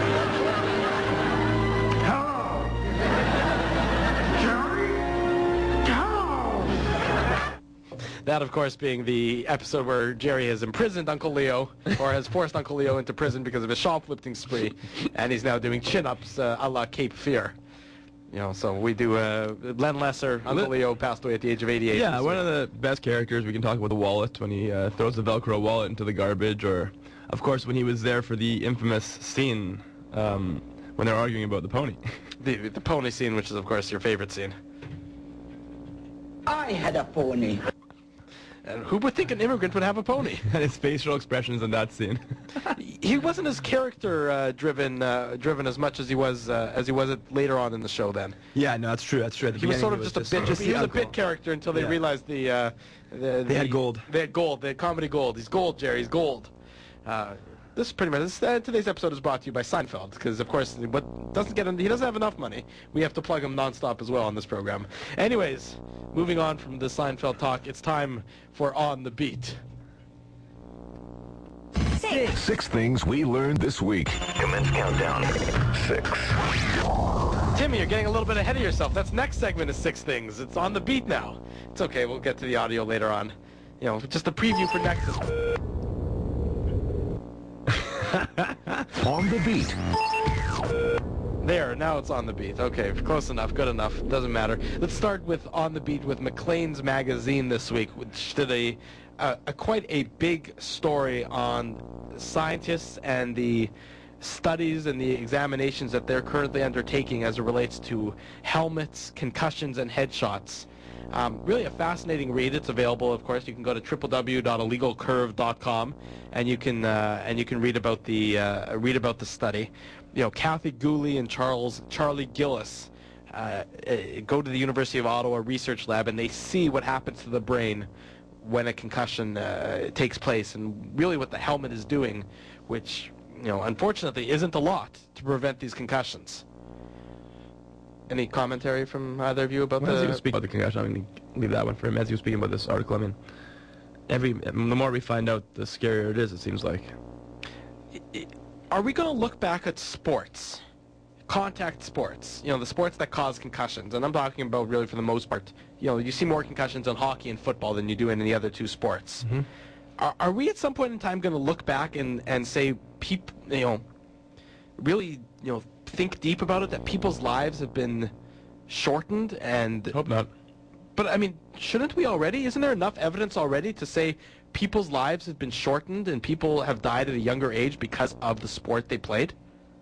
Hello? Jerry? Hello? That, of course, being the episode where Jerry has imprisoned Uncle Leo, or has forced Uncle Leo into prison because of his shoplifting spree, and he's now doing chin-ups a la Cape Fear. So we do Len Lesser. Uncle Leo passed away at the age of 88. Yeah, one of the best characters. We can talk about the wallet when he throws the Velcro wallet into the garbage, or, of course, when he was there for the infamous scene when they were arguing about the pony. The pony scene, which is, of course, your favorite scene. I had a pony. And who would think an immigrant would have a pony? And his facial expressions in that scene. He wasn't as character driven as much as he was later on in the show. Then. Yeah, no, that's true. That's true. He was sort of just a bit. He was a bit character until they realized they had gold. They had gold. They had comedy gold. He's gold, Jerry. He's gold. This is pretty much today's episode is brought to you by Seinfeld, because of course he doesn't have enough money. We have to plug him nonstop as well on this program. Anyways, moving on from the Seinfeld talk, it's time for On the Beat. 6 things we learned this week. Commence countdown. 6. Timmy, you're getting a little bit ahead of yourself. That's next segment is 6 things. It's On the Beat now. It's okay. We'll get to the audio later on. Just a preview for next. On the Beat. There, now it's On the Beat. Okay, close enough, good enough. Doesn't matter. Let's start with On the Beat with Maclean's Magazine this week, which did quite a big story on scientists and the studies and the examinations that they're currently undertaking as it relates to helmets, concussions, and headshots. Really a fascinating read. It's available, of course. You can go to www.illegalcurve.com and you can read about the study. Kathy Gooley and Charlie Gillis go to the University of Ottawa research lab and they see what happens to the brain when a concussion takes place, and really what the helmet is doing, which, unfortunately isn't a lot to prevent these concussions. Any commentary from either of you about As he was speaking about the concussion, I'm going to leave that one for him. As he was speaking about this article, I mean, the more we find out, the scarier it is, it seems like. Are we going to look back at sports, contact sports, the sports that cause concussions, and I'm talking about really for the most part, you see more concussions in hockey and football than you do in the other two sports. Mm-hmm. Are we at some point in time going to look back and say, really, think deep about it, that people's lives have been shortened? And hope not. But I mean, shouldn't we already? Isn't there enough evidence already to say people's lives have been shortened and people have died at a younger age because of the sport they played?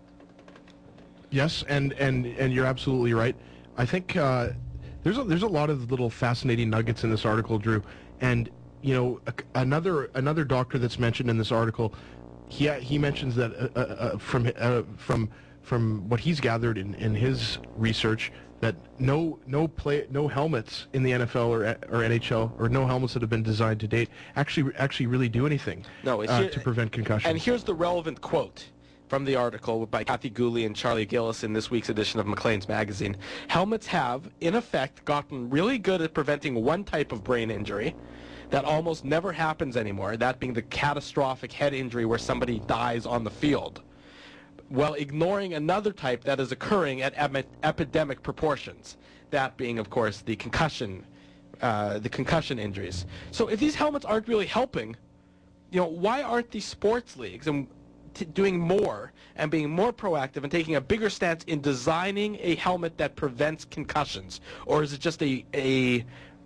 Yes, and you're absolutely right. I think there's a lot of little fascinating nuggets in this article, Drew. And another doctor that's mentioned in this article, he mentions that from what he's gathered in his research, that no helmets in the NFL or NHL, or no helmets that have been designed to date actually really do anything to prevent concussions. And here's the relevant quote from the article by Kathy Gooley and Charlie Gillis in this week's edition of Maclean's Magazine. Helmets have, in effect, gotten really good at preventing one type of brain injury that almost never happens anymore, that being the catastrophic head injury where somebody dies on the field, while ignoring another type that is occurring at epidemic proportions, that being, of course, the concussion injuries. So if these helmets aren't really helping, why aren't these sports leagues doing more and being more proactive and taking a bigger stance in designing a helmet that prevents concussions? Or is it just a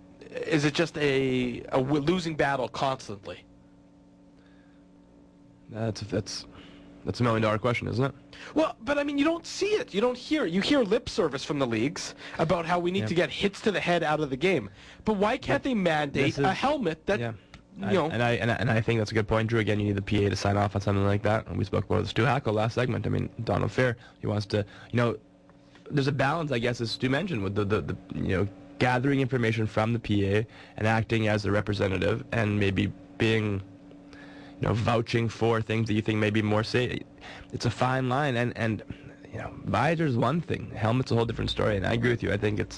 losing battle constantly? That's a $1 million question, isn't it? Well, but I mean, you don't see it. You don't hear it. You hear lip service from the leagues about how we need to get hits to the head out of the game. But why can't they mandate a helmet that, And I think that's a good point, Drew. Again, you need the PA to sign off on something like that. And we spoke about Stu Hackle last segment. I mean, Donald Fair, he wants to, there's a balance, I guess, as Stu mentioned, with the gathering information from the PA and acting as a representative and maybe being, vouching for things that you think may be more safe. It's a fine line, and visor's one thing, helmet's a whole different story. And I agree with you. I think it's,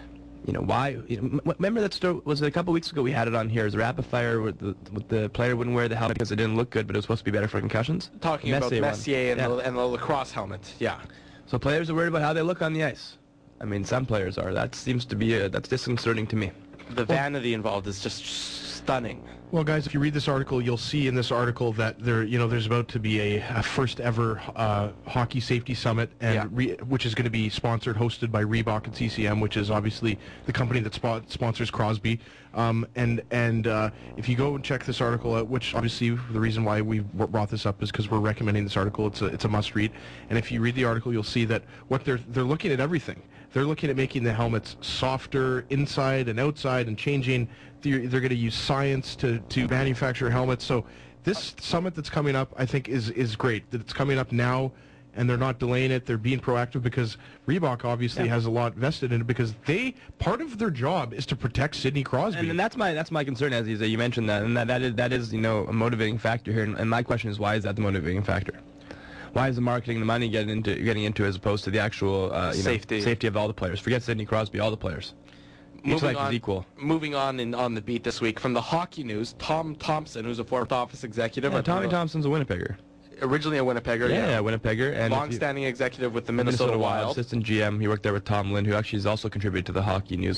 why? Remember that story? Was it a couple weeks ago? We had it on here. It was rapid fire with the player wouldn't wear the helmet because it didn't look good, but it was supposed to be better for concussions. Talking about Messier and the lacrosse helmet. Yeah. So players are worried about how they look on the ice. I mean, some players are. That seems to be that's disconcerting to me. The vanity involved is just stunning. Well, guys, if you read this article, you'll see in this article that there's about to be a first ever hockey safety summit, and which is going to be hosted by Reebok and CCM, which is obviously the company that sponsors Crosby. And if you go and check this article out, which obviously the reason why we brought this up is because we're recommending this article. It's a must read. And if you read the article, you'll see that what they're looking at everything. They're looking at making the helmets softer inside and outside and changing. They're going to use science to manufacture helmets. So this summit that's coming up, I think, is great. That it's coming up now, and they're not delaying it. They're being proactive because Reebok obviously has a lot vested in it, because part of their job is to protect Sidney Crosby. And that's my concern, as you mentioned that, and that is a motivating factor here. And my question is, why is that the motivating factor? Why is the marketing, the money getting into as opposed to the actual safety of all the players? Forget Sidney Crosby, all the players. Each life is equal. Moving on the beat this week from the hockey news, Tom Thompson, who's a former office executive. Yeah, Tommy Thompson's a Winnipegger. Originally a Winnipegger. Yeah, Winnipegger. And long-standing executive with the Minnesota Wild. Assistant GM. He worked there with Tom Lynn, who actually has also contributed to the hockey news.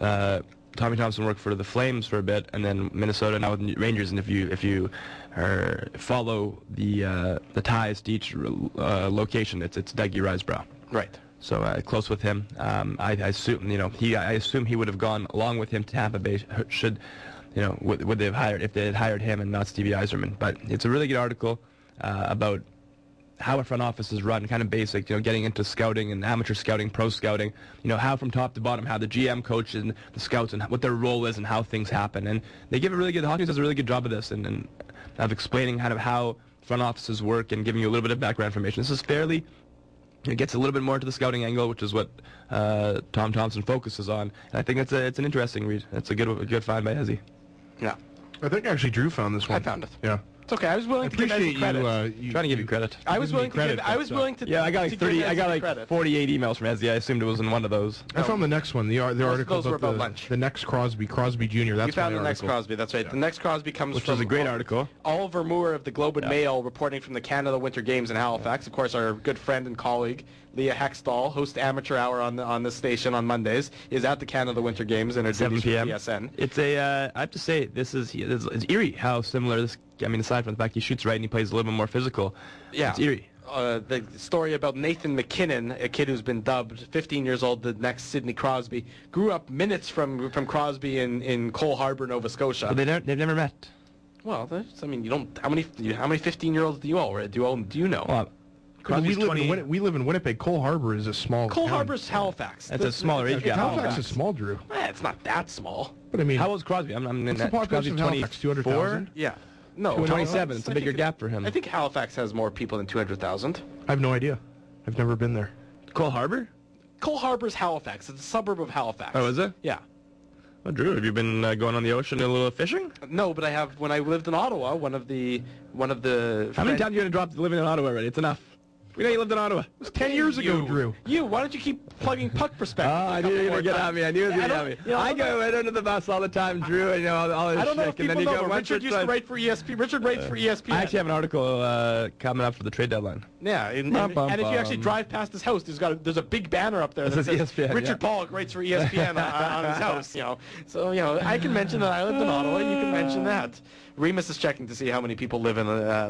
Tommy Thompson worked for the Flames for a bit, and then Minnesota, now with the Rangers. And if you follow the ties to each location, it's Dougie Risebrough. Right. So close with him. I assume I assume he would have gone along with him to Tampa Bay. Would they have hired if they had hired him and not Stevie Yzerman? But it's a really good article about how a front office is run, kind of basic, getting into scouting and amateur scouting, pro scouting, how from top to bottom, how the GM coaches and the scouts and what their role is and how things happen. And they give a really good, Hockey News does a really good job of this and of explaining kind of how front offices work and giving you a little bit of background information. This is fairly It gets a little bit more to the scouting angle, which is what Tom Thompson focuses on. And I think it's an interesting read. It's a good find by Hezzy. Yeah. I think actually Drew found this one. I found it. Yeah. It's okay. I was willing to give Hezzy credit. Trying to give you credit. I was willing to credit, give. I was willing to. Yeah, I got like to 30. give I got Hezzy like credit. 48 emails from Hezzy. I assumed it was in one of those. I found the next one, the article those were about lunch. the next Crosby Jr. That's You found my the next article. Crosby. That's right. The next Crosby comes Which from is a great article. Oliver Moore of the Globe and Mail, reporting from the Canada Winter Games in Halifax. Of course, our good friend and colleague Leah Hextall, host Amateur Hour on this station on Mondays, is at the Canada Winter Games in her 7 duties for p.m. TSN. It's I have to say, it's eerie how similar this. I mean, aside from the fact he shoots right and he plays a little bit more physical. Yeah. It's eerie. The story about Nathan McKinnon, a kid who's been dubbed 15 years old, the next Sidney Crosby, grew up minutes from Crosby in Cole Harbour, Nova Scotia. But they've never met. Well, I mean, you don't. How many 15-year-olds do you all do you know? Well, We Crosby's we live in Winnipeg. Cole Harbour is a small Cole town. Harbour's Halifax. That's a smaller age gap. Halifax is small, Drew. It's not that small. But I mean, How old's Crosby? I'm in what's the that. population of Crosby's Halifax? 200,000? Yeah. No. 27. It's a I bigger think gap for him. I think Halifax has more people than 200,000. I have no idea. I've never been there. Cole Harbour? Cole Harbour's Halifax. It's a suburb of Halifax. Oh, is it? Yeah. Well, Drew, have you been going on the ocean and a little fishing? No, but I have. When I lived in Ottawa, one of the. How many times are you going to drop living in Ottawa already? It's enough. We know you lived in Ottawa. It was 10 years ago, Drew. Why don't you keep plugging puck perspective? I knew you were going to get at me. I knew you were going to get at me. I go right under the bus all the time, Drew, and all this I don't know if shit. And people then you know, go, but Richard used to write for ESPN. Richard writes for ESPN. I actually have an article coming up for the trade deadline. Yeah, and if you actually drive past his house, there's a big banner up there that It says says ESPN, Richard Pollock writes for ESPN on his house. So I can mention that I lived in Ottawa. You can mention that. Remus is checking to see how many people live in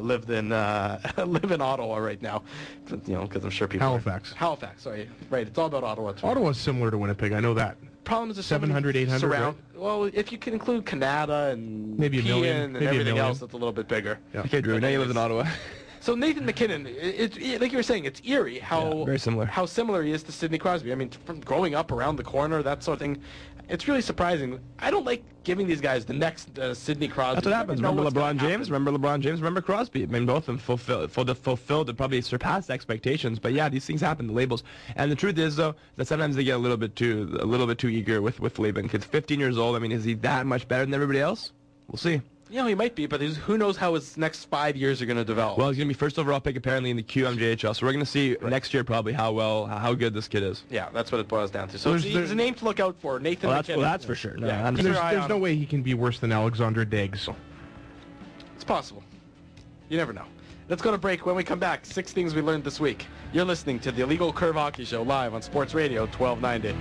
Ottawa right now, because I'm sure people. Halifax, sorry. Right, it's all about Ottawa. Ottawa's similar to Winnipeg. I know that. Problem is, 700, 800. Surround. Right? Well, if you can include Canada and maybe a million, and everything else, that's a little bit bigger. Yeah. Okay, Drew. Now you live in Ottawa. So Nathan McKinnon, like you were saying, it's eerie very similar. How similar he is to Sidney Crosby. I mean, from growing up around the corner, that sort of thing. It's really surprising. I don't like giving these guys the next Sidney Crosby. That's what happens. Remember LeBron James? Remember Crosby? I mean, both of them fulfilled and probably surpassed expectations. But yeah, these things happen. The labels. And the truth is, though, that sometimes they get a little bit too eager with labeling. Kids 15 years old. I mean, is he that much better than everybody else? We'll see. He might be, but who knows how his next 5 years are going to develop. Well, he's going to be first overall pick apparently in the QMJHL, so we're going to see next year probably how good this kid is. Yeah, that's what it boils down to. So there's a name to look out for, Nathan McKinnon. Well, that's for sure. No, yeah, there's no way he can be worse than Alexander Deggs. It's possible. You never know. Let's go to break. When we come back, 6 things we learned this week. You're listening to the Illegal Curve Hockey Show live on Sports Radio 1290.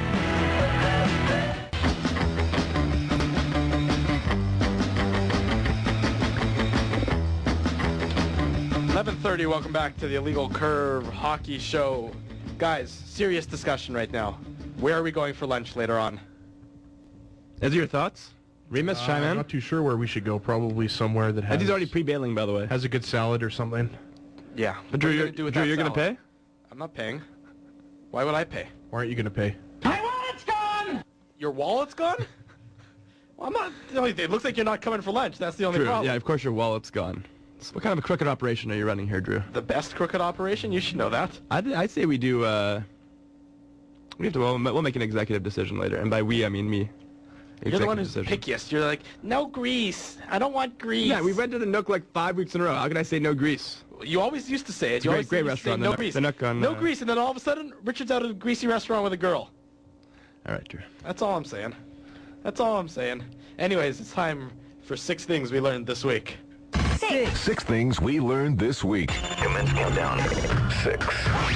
11:30. Welcome back to the Illegal Curve Hockey Show. Guys, serious discussion right now. Where are we going for lunch later on? Is your thoughts? Remus, chime in. I'm not too sure where we should go. Probably somewhere that has. He's already pre-bailing, by the way. Has a good salad or something. Yeah. But Drew, you're going to pay? I'm not paying. Why would I pay? Why aren't you going to pay? My wallet's gone! Your wallet's gone? Well, I'm not. It looks like you're not coming for lunch. That's the only Drew, problem. yeah, of course your wallet's gone. So what kind of a crooked operation are you running here, Drew? The best crooked operation? You should know that. I'd say we do. We'll make an executive decision later, and by we I mean me. You're the one who's pickiest. You're like, no grease. I don't want grease. Yeah, we went to the Nook like 5 weeks in a row. How can I say no grease? You always used to say it. It's a great restaurant. No grease. The Nook on, no grease, and then all of a sudden, Richard's out of a greasy restaurant with a girl. All right, Drew. That's all I'm saying. That's all I'm saying. Anyways, it's time for 6 things we learned this week. 6 things we learned this week. Commence countdown. 6.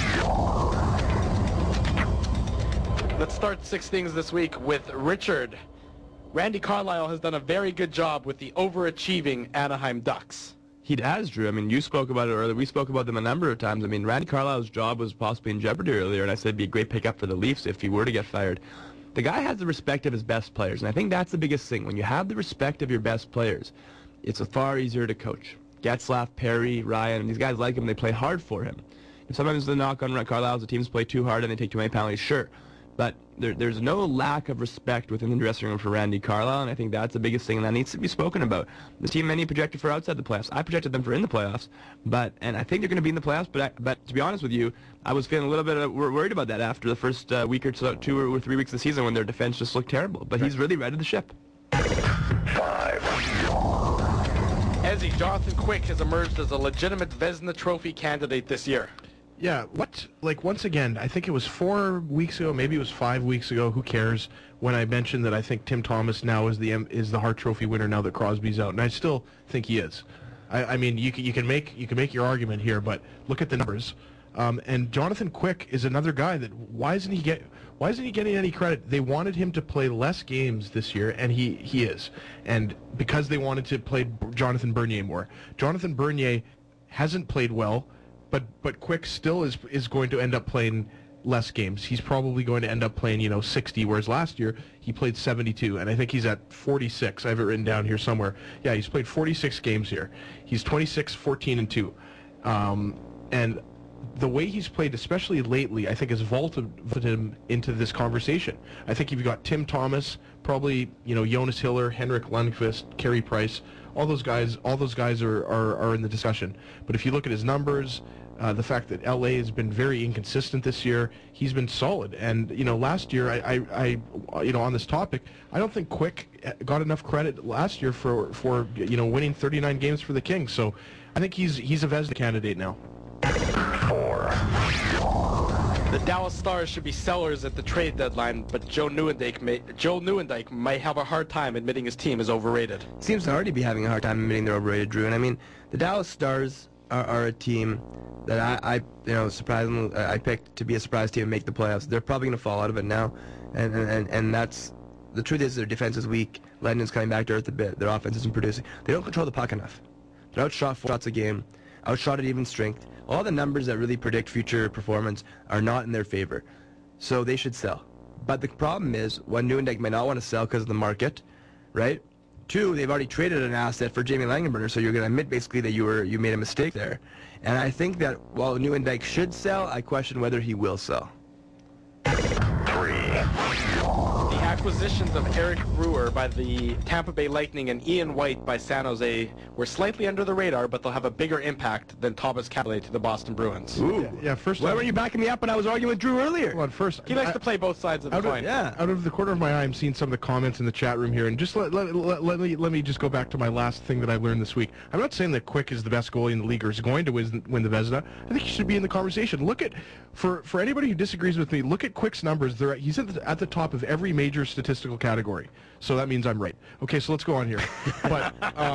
Let's start 6 things this week with Richard. Randy Carlyle has done a very good job with the overachieving Anaheim Ducks. He has, Drew. I mean, you spoke about it earlier. We spoke about them a number of times. I mean, Randy Carlyle's job was possibly in jeopardy earlier, and I said it'd be a great pickup for the Leafs if he were to get fired. The guy has the respect of his best players, and I think that's the biggest thing. When you have the respect of your best players, it's far easier to coach. Getzlaf, Perry, Ryan, and these guys like him. They play hard for him. And sometimes the knock on Carlisle is the teams play too hard and they take too many penalties. Sure. But there's no lack of respect within the dressing room for Randy Carlyle, and I think that's the biggest thing that needs to be spoken about. The team many projected for outside the playoffs. I projected them for in the playoffs, and I think they're going to be in the playoffs. But to be honest with you, I was feeling a little bit worried about that after the first week or so, 2 or 3 weeks of the season when their defense just looked terrible. But he's really righted the ship. 5. Ezzy, Jonathan Quick has emerged as a legitimate Vezina Trophy candidate this year. Yeah, once again, I think it was 4 weeks ago, maybe it was 5 weeks ago, who cares, when I mentioned that I think Tim Thomas now is the Hart Trophy winner now that Crosby's out, and I still think he is. I mean, you can make your argument here, but look at the numbers. And Jonathan Quick is another guy that why isn't he getting any credit? They wanted him to play less games this year, and he is. And because they wanted to play Jonathan Bernier more. Jonathan Bernier hasn't played well. But Quick still is going to end up playing less games. He's probably going to end up playing 60, whereas last year he played 72, and I think he's at 46. I have it written down here somewhere. Yeah, he's played 46 games here. He's 26, 14, and 2. And the way he's played, especially lately, I think has vaulted him into this conversation. I think you've got Tim Thomas, probably Jonas Hiller, Henrik Lundqvist, Carey Price. All those guys are in the discussion. But if you look at his numbers, the fact that LA has been very inconsistent this year, he's been solid. And last year, I on this topic, I don't think Quick got enough credit last year for winning 39 games for the Kings. So I think he's a Vezina candidate now. 4. The Dallas Stars should be sellers at the trade deadline, but Joe Nieuwendyk might have a hard time admitting his team is overrated. Seems to already be having a hard time admitting they're overrated, Drew. And I mean, the Dallas Stars are a team that I surprisingly, I picked to be a surprise team and make the playoffs. They're probably going to fall out of it now, and that's the truth. Is their defense is weak. Ledin's coming back to earth a bit. Their offense isn't producing. They don't control the puck enough. They're outshot 4 shots a game, outshot at even strength. All the numbers that really predict future performance are not in their favor, so they should sell. But the problem is, one, Nieuwendyk may not want to sell because of the market, right? 2, they've already traded an asset for Jamie Langenberger, so you're going to admit basically that you made a mistake there. And I think that while Nieuwendyk should sell, I question whether he will sell. 3. The acquisitions of Eric Brewer by the Tampa Bay Lightning and Ian White by San Jose were slightly under the radar, but they'll have a bigger impact than Thomas Kaberle to the Boston Bruins. Ooh. Yeah, first. Why were you backing me up when I was arguing with Drew earlier? Well, first, He likes to play both sides of the coin. Out of the corner of my eye, I'm seeing some of the comments in the chat room here, and just let me just go back to my last thing that I learned this week. I'm not saying that Quick is the best goalie in the league or is going to win the Vezina. I think he should be in the conversation. Look at for anybody who disagrees with me, look at Quick's numbers. He's at the top of every major statistical category. So that means I'm right. Okay, so let's go on here. But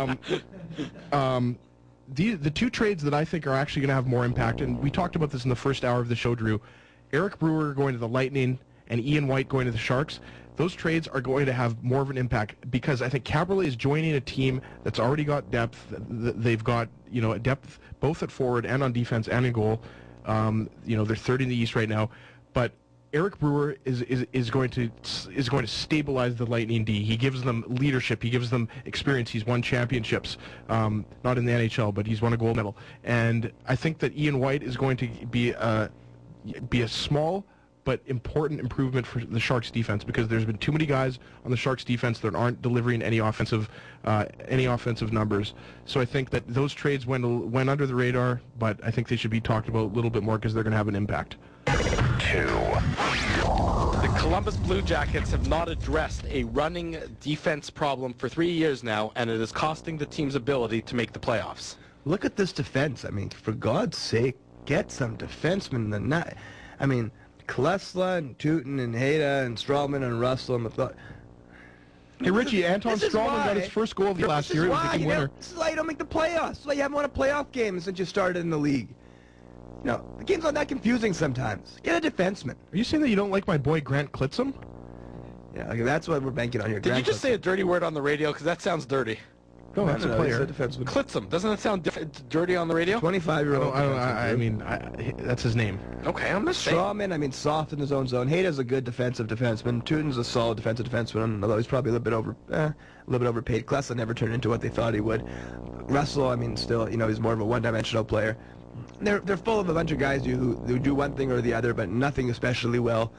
the 2 trades that I think are actually going to have more impact, and we talked about this in the first hour of the show, Drew. Eric Brewer going to the Lightning and Ian White going to the Sharks. Those trades are going to have more of an impact because I think Kaberle is joining a team that's already got depth. They've got depth both at forward and on defense and in goal. They're third in the East right now, but Eric Brewer is going to stabilize the Lightning D. He gives them leadership. He gives them experience. He's won championships, not in the NHL, but he's won a gold medal. And I think that Ian White is going to be a small but important improvement for the Sharks defense because there's been too many guys on the Sharks defense that aren't delivering any offensive numbers. So I think that those trades went under the radar, but I think they should be talked about a little bit more because they're going to have an impact. 2. The Columbus Blue Jackets have not addressed a running defense problem for 3 years now, and it is costing the team's ability to make the playoffs. Look at this defense. I mean, for God's sake, get some defensemen in the net. I mean, Klesla and Tootin and Hayda and Strawman and Russell and McLeod. Hey, Richie, Anton Strawman got his first goal of the last year. He was a game winner. This is why you don't make the playoffs. This is why you haven't won a playoff game since you started in the league. The game's not that confusing sometimes. Get a defenseman. Are you saying that you don't like my boy Grant Klitzum? Yeah, okay, that's what we're banking on here. Did you just say a dirty word on the radio? Because that sounds dirty. No, that's a player. Klitzum. Doesn't that sound dirty on the radio? 25-year-old. I mean, that's his name. Okay, I'm just saying. Strawman, soft in his own zone. Hayda's a good defensive defenseman. Tootin's a solid defensive defenseman, although he's probably a little bit overpaid. Klesla never turned into what they thought he would. Russell, still, he's more of a one-dimensional player. They're full of a bunch of guys who do one thing or the other, but nothing especially well.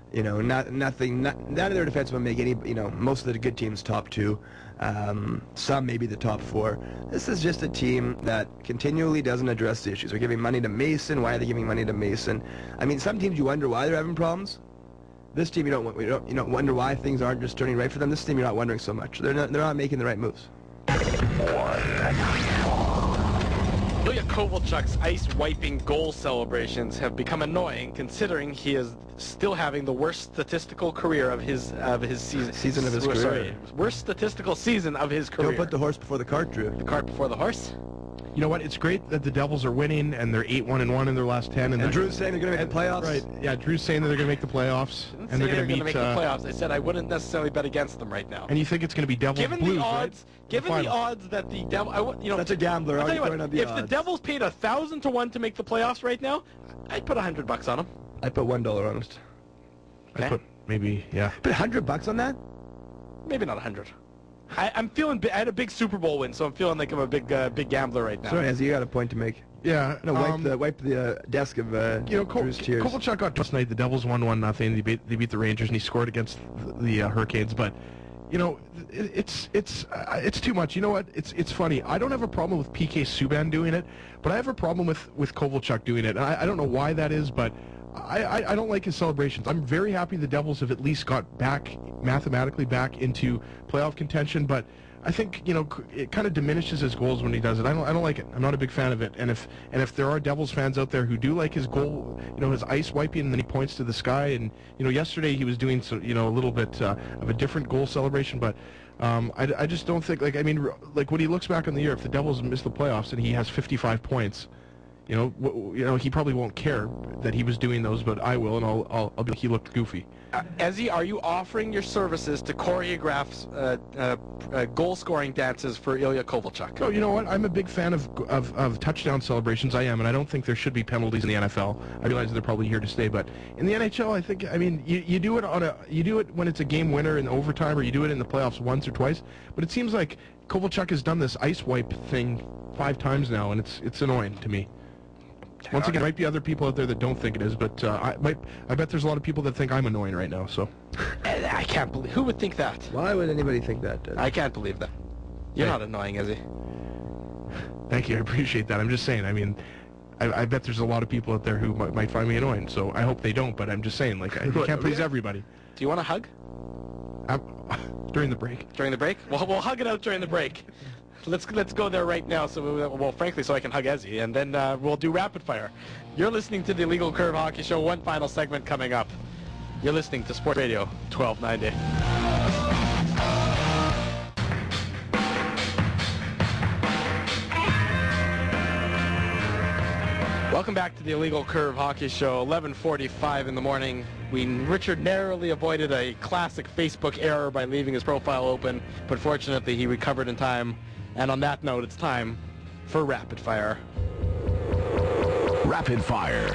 None of their defensemen make any, most of the good teams top 2. Some maybe the top 4. This is just a team that continually doesn't address the issues. They're giving money to Mason. Why are they giving money to Mason? I mean, some teams you wonder why they're having problems. This team, you don't wonder why things aren't just turning right for them. This team, you're not wondering so much. They're not making the right moves. Ilya Kovalchuk's ice-wiping goal celebrations have become annoying, considering he is still having the worst statistical career of his season of his career. Sorry, worst statistical season of his career. Don't put the horse before the cart, Drew. The cart before the horse? You know what? It's great that the Devils are winning, and they're 8-1-1 in their last 10. And Drew's saying they're going to make the playoffs? Right. Yeah, Drew's saying that they're going to make the playoffs. And they're going to make the playoffs. I said I wouldn't necessarily bet against them right now. And you think it's going to be Devils Blues, right? Given the odds that the Devil... That's a gambler. I'll tell you what, if the Devils paid 1,000 to 1 to make the playoffs right now, I'd put $100 on them. I'd put $1 on it. Okay. I'd put maybe, yeah. Put $100 on that? Maybe not 100. I'm feeling. I had a big Super Bowl win, so I'm feeling like I'm a big gambler right now. Sorry, you got a point to make. Yeah. No, wipe the desk of Drew's tears. Kovalchuk got last night. The Devils won 1-0. They beat the Rangers, and he scored against the Hurricanes. But it's too much. You know what? It's funny. I don't have a problem with PK Subban doing it, but I have a problem with Kovalchuk doing it. And I don't know why that is, but I don't like his celebrations. I'm very happy the Devils have at least got mathematically back into playoff contention, but I think it kind of diminishes his goals when he does it. I don't like it. I'm not a big fan of it. And if there are Devils fans out there who do like his goal, his ice wiping, and then he points to the sky, and yesterday he was doing a little bit of a different goal celebration, but I just don't think when he looks back on the year, if the Devils miss the playoffs and he has 55 points. He probably won't care that he was doing those, but I will, and I'll be like, he looked goofy. Ezzy, are you offering your services to choreograph goal-scoring dances for Ilya Kovalchuk? No, you know what? I'm a big fan of touchdown celebrations. I am, and I don't think there should be penalties in the NFL. I realize they're probably here to stay, but in the NHL, I think you do it when it's a game winner in overtime, or you do it in the playoffs once or twice. But it seems like Kovalchuk has done this ice wipe thing 5 times now, and it's annoying to me. Once again, there might be other people out there that don't think it is, but I bet there's a lot of people that think I'm annoying right now. So I can't believe. Who would think that? Why would anybody think that? I can't believe that. You're not annoying, is he? Thank you. I appreciate that. I'm just saying. I bet there's a lot of people out there who might find me annoying. So I hope they don't. But I'm just saying, I can't please everybody. Do you want a hug? During the break. During the break? Well, we'll hug it out during the break. Let's go there right now. So frankly, so I can hug Ezzy, and then we'll do rapid fire. You're listening to the Illegal Curve Hockey Show. One final segment coming up. You're listening to Sports Radio 1290. Welcome back to the Illegal Curve Hockey Show. 11:45 in the morning. Richard narrowly avoided a classic Facebook error by leaving his profile open, but fortunately he recovered in time. And on that note, it's time for Rapid Fire. Rapid Fire.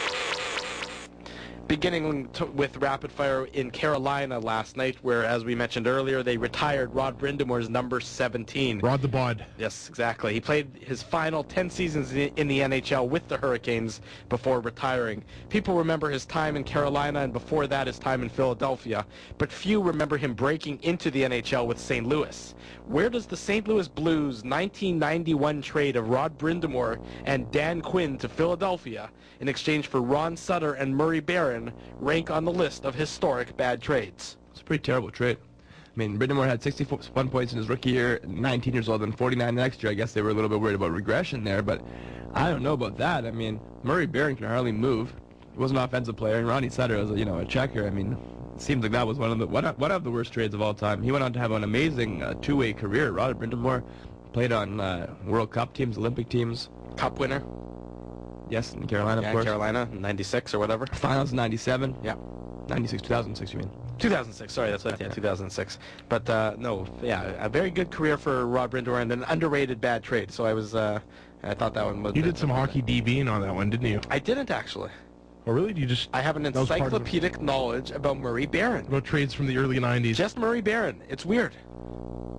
Beginning with Rapid Fire in Carolina last night, where, as we mentioned earlier, they retired Rod Brindamore's number 17. Rod the Bod. Yes, exactly. He played his final 10 seasons in the NHL with the Hurricanes before retiring. People remember his time in Carolina and before that his time in Philadelphia, but few remember him breaking into the NHL with St. Louis. Where does the St. Louis Blues' 1991 trade of Rod Brindamore and Dan Quinn to Philadelphia in exchange for Ron Sutter and Murray Barron rank on the list of historic bad trades? It's a pretty terrible trade. Brindamore had 61 points in his rookie year, 19 years old, and 49 the next year. I guess they were a little bit worried about regression there, but I don't know about that. Murray Barron can hardly move. He was an offensive player, and Ronnie Sutter was a checker. It seems like that was one of the worst trades of all time. He went on to have an amazing two-way career. Rod Brindamore played on World Cup teams, Olympic teams. Cup winner. Yes, in Carolina, of course. Carolina, 96 or whatever. Finals in 97. Yeah. 96, 2006, you mean? 2006, sorry, that's what, 2006. But, a very good career for Rod Brindamore and an underrated bad trade. So I thought that one was... You did some hockey DBing on that one, didn't you? I didn't, actually. Oh, really? Do you just... I have an encyclopedic knowledge about Murray Barron. About trades from the early 90s. Just Murray Barron. It's weird.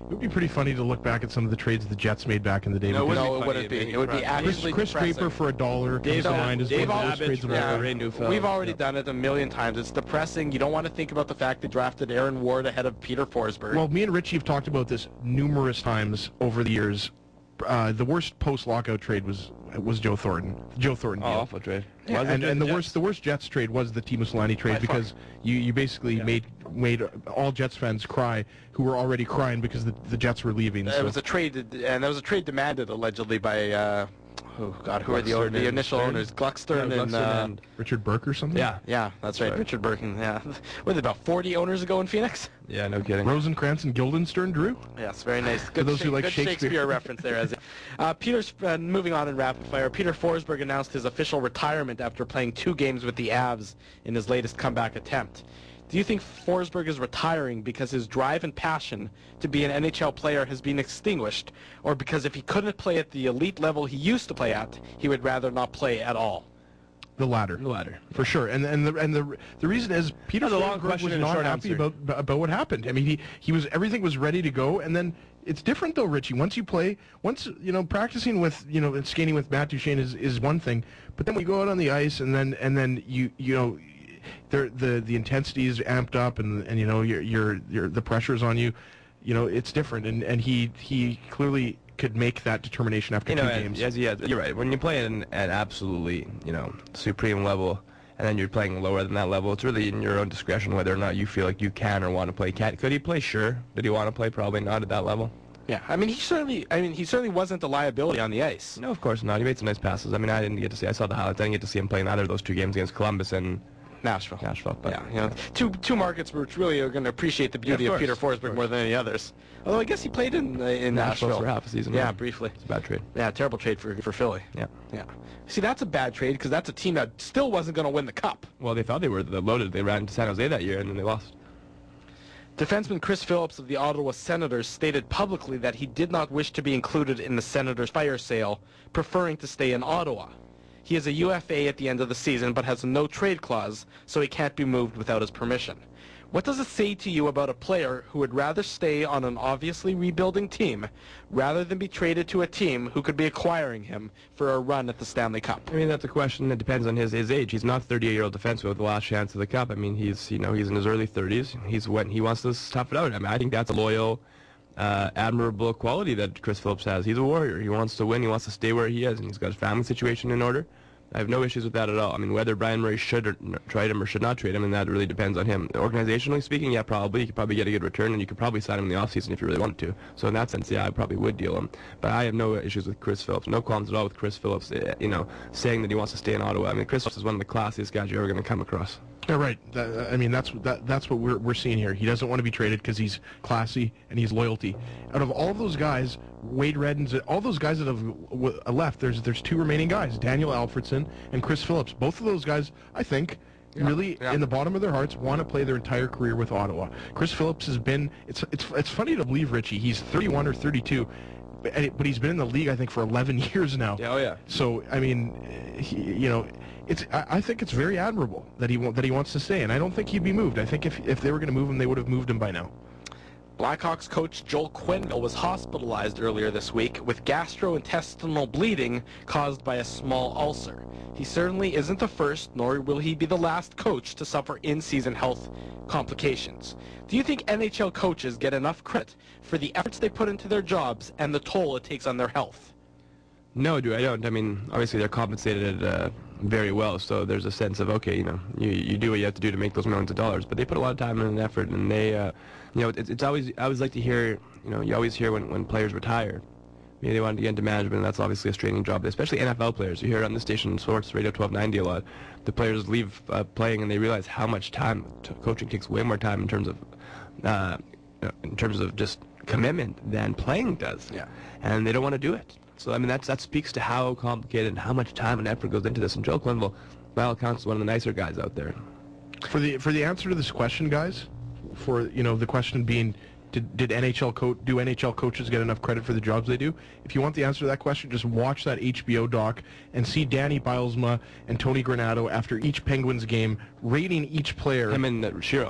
It would be pretty funny to look back at some of the trades the Jets made back in the day. No, because it wouldn't be. It would be actually Chris depressing. Draper for $1 comes to mind as one of those trades of all time. Ray Neufeld. We've already done it a million times. It's depressing. You don't want to think about the fact they drafted Aaron Ward ahead of Peter Forsberg. Well, me and Richie have talked about this numerous times over the years. The worst post-lockout trade was Joe Thornton. Joe Thornton deal. Awful trade. Yeah, and the worst Jets trade was the Teemu Selanne trade because you basically made all Jets fans cry who were already crying because the Jets were leaving. It was a trade, and that was a trade demanded allegedly by who are the initial owners? Gluckstern and Richard Burke or something. Yeah, that's right. Richard Burke. Yeah, was it about 40 owners ago in Phoenix? Yeah, no kidding. Rosencrantz and Guildenstern, Drew. Yes, very nice. Good, those who like good Shakespeare reference there. Moving on in rapid fire, Peter Forsberg announced his official retirement after playing 2 games with the Avs in his latest comeback attempt. Do you think Forsberg is retiring because his drive and passion to be an NHL player has been extinguished, or because if he couldn't play at the elite level he used to play at, he would rather not play at all? The latter. The latter. For sure. And the reason is Peter Forsberg was not happy about what happened. I mean, he was everything was ready to go, and then it's different though, Richie. Once practicing with and skating with Matt Duchene is one thing, but then when you go out on the ice and then the intensity is amped up and the pressure's on you. It's different, and he clearly could make that determination after 2 games. Yes, you're right. When you play at an absolutely supreme level, and then you're playing lower than that level, it's really in your own discretion whether or not you feel like you can or want to play. Could he play? Sure. Did he want to play? Probably not at that level. Yeah, he certainly wasn't a liability on the ice. No, of course not. He made some nice passes. I didn't get to see. I saw the highlights. I didn't get to see him play in either of those 2 games against Columbus and Nashville. But yeah, two markets which really are going to appreciate the beauty of Peter Forsberg more than any others. Although I guess he played in Nashville for half a season. Yeah, briefly. It's a bad trade. Yeah, terrible trade for Philly. Yeah. See, that's a bad trade because that's a team that still wasn't going to win the Cup. Well, they thought they were loaded. They ran to San Jose that year and then they lost. Defenseman Chris Phillips of the Ottawa Senators stated publicly that he did not wish to be included in the Senators' fire sale, preferring to stay in Ottawa. He is a UFA at the end of the season, but has a no-trade clause, so he can't be moved without his permission. What does it say to you about a player who would rather stay on an obviously rebuilding team rather than be traded to a team who could be acquiring him for a run at the Stanley Cup? That's a question that depends on his age. He's not a 38-year-old defenseman with the last chance of the Cup. He's in his early 30s. He wants to tough it out. I think that's a loyal, admirable quality that Chris Phillips has. He's a warrior. He wants to win. He wants to stay where he is, and he's got his family situation in order. I have no issues with that at all. Whether Brian Murray should trade him or should not trade him, and that really depends on him. Organizationally speaking, yeah, probably. You could probably get a good return, and you could probably sign him in the offseason if you really wanted to. So in that sense, yeah, I probably would deal him. But I have no issues with Chris Phillips. No qualms at all with Chris Phillips, saying that he wants to stay in Ottawa. Chris Phillips is one of the classiest guys you're ever going to come across. Yeah, right. That's what we're seeing here. He doesn't want to be traded because he's classy and he's loyalty. Out of all of those guys, Wade Redden's, all those guys that have left, there's 2 remaining guys, Daniel Alfredson and Chris Phillips. Both of those guys, I think, really, in the bottom of their hearts, want to play their entire career with Ottawa. Chris Phillips has been. It's funny to believe, Richie. He's 31 or 32. But he's been in the league, I think, for 11 years now. Oh yeah. So I think it's very admirable that he wants to stay, and I don't think he'd be moved. I think if they were going to move him, they would have moved him by now. Blackhawks coach Joel Quenneville was hospitalized earlier this week with gastrointestinal bleeding caused by a small ulcer. He certainly isn't the first, nor will he be the last coach to suffer in-season health complications. Do you think NHL coaches get enough credit for the efforts they put into their jobs and the toll it takes on their health? No, I don't. Obviously they're compensated very well, so there's a sense of, okay, you do what you have to do to make those millions of dollars, but they put a lot of time and effort, and they, it's always, I always like to hear, you always hear when players retire. They wanted to get into management, and that's obviously a straining job, especially NFL players. You hear it on the station, Sports Radio 1290 a lot. The players leave playing, and they realize how much time coaching takes way more time in terms of just commitment than playing does. Yeah. And they don't want to do it. So that speaks to how complicated and how much time and effort goes into this. And Joe Quenneville, by all accounts, is one of the nicer guys out there. For the answer to this question, guys, for the question being, do NHL coaches get enough credit for the jobs they do? If you want the answer to that question, just watch that HBO doc and see Danny Bilesma and Tony Granato after each Penguins game rating each player. Him and Shiro.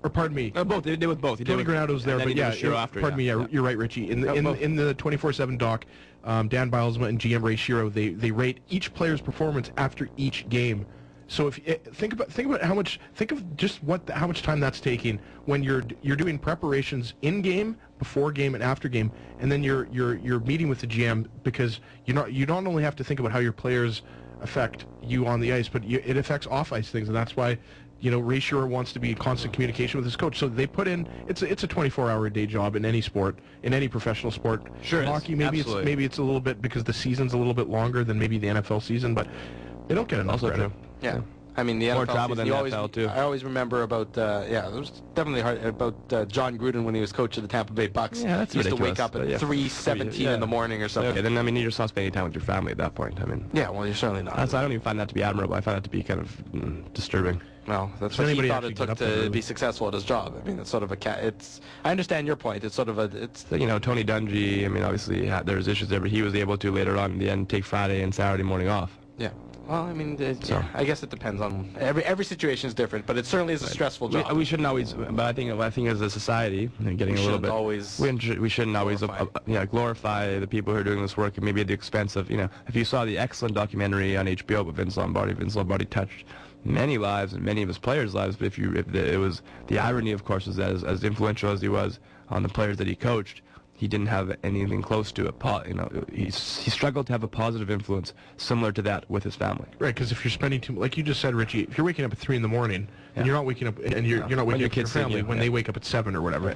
Or pardon me. Both. They did with both. Tony Granato was there, but yeah, pardon me. Yeah, you're right, Richie. In the 24/7 doc, Dan Bilesma and GM Ray Shiro, they rate each player's performance after each game. So if think about how much how much time that's taking when you're doing preparations in game, before game, and after game, and then you're meeting with the GM, because you not only have to think about how your players affect you on the ice, but it affects off ice things, and that's why Ray Shiro wants to be in constant communication with his coach. So they put in it's a 24-hour a day job in any sport, in any professional sport. Sure, hockey maybe it's a little bit because the season's a little bit longer than maybe the NFL season, but they don't get enough credit. Yeah. I mean, the More NFL travel season, than the NFL, too. I always remember about, it was definitely hard, about John Gruden when he was coach of the Tampa Bay Bucks. Yeah, that's he used ridiculous, to wake up at 3:17 in the morning or something. Yeah, then, I mean, you're just not spending time with your family at that point. I mean, yeah, well, you're certainly not. I don't even find that to be admirable. I find that to be kind of disturbing. Well, that's So what he anybody thought actually it took get up there, to really? be successful at his job. I mean, it's sort of I understand your point. It's sort of Tony Dungy, I mean, obviously, there's issues there, but he was able to later on in the end take Friday and Saturday morning off. yeah. Well, I mean, I guess it depends on every situation is different, but it certainly is a stressful job. We shouldn't always, but I think as a society, getting a little bit, we shouldn't always glorify the people who are doing this work, and maybe at the expense of, if you saw the excellent documentary on HBO with Vince Lombardi touched many lives and many of his players' lives, but it was the irony, of course, is that as influential as he was on the players that he coached, he didn't have anything close to it. He struggled to have a positive influence similar to that with his family. Right, because if you're spending like you just said, Richie, if you're waking up at 3 in the morning and you're not waking up, and you're not waking up your family when they wake up at 7 or whatever.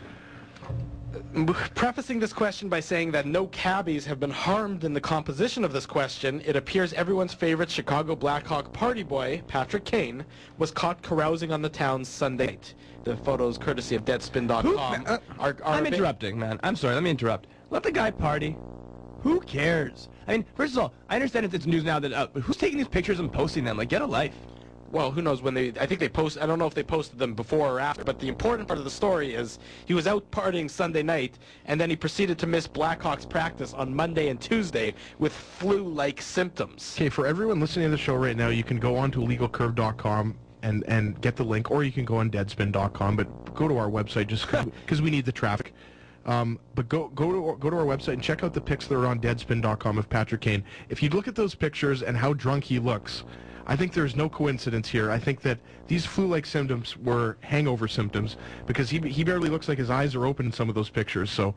Prefacing this question by saying that no cabbies have been harmed in the composition of this question, it appears everyone's favorite Chicago Blackhawk party boy, Patrick Kane, was caught carousing on the town's Sunday night. The photos, courtesy of Deadspin.com, I'm interrupting, man. I'm sorry. Let me interrupt. Let the guy party. Who cares? I mean, first of all, I understand it's news now that who's taking these pictures and posting them? Like, get a life. Well, who knows when I think they post. I don't know if they posted them before or after, but the important part of the story is he was out partying Sunday night, and then he proceeded to miss Blackhawks practice on Monday and Tuesday with flu-like symptoms. Okay, for everyone listening to the show right now, you can go on to illegalcurve.com and get the link, or you can go on Deadspin.com, but go to our website just because we need the traffic. But go to our website and check out the pics that are on Deadspin.com of Patrick Kane. If you look at those pictures and how drunk he looks, I think there's no coincidence here. I think that these flu-like symptoms were hangover symptoms, because he barely looks like his eyes are open in some of those pictures. So,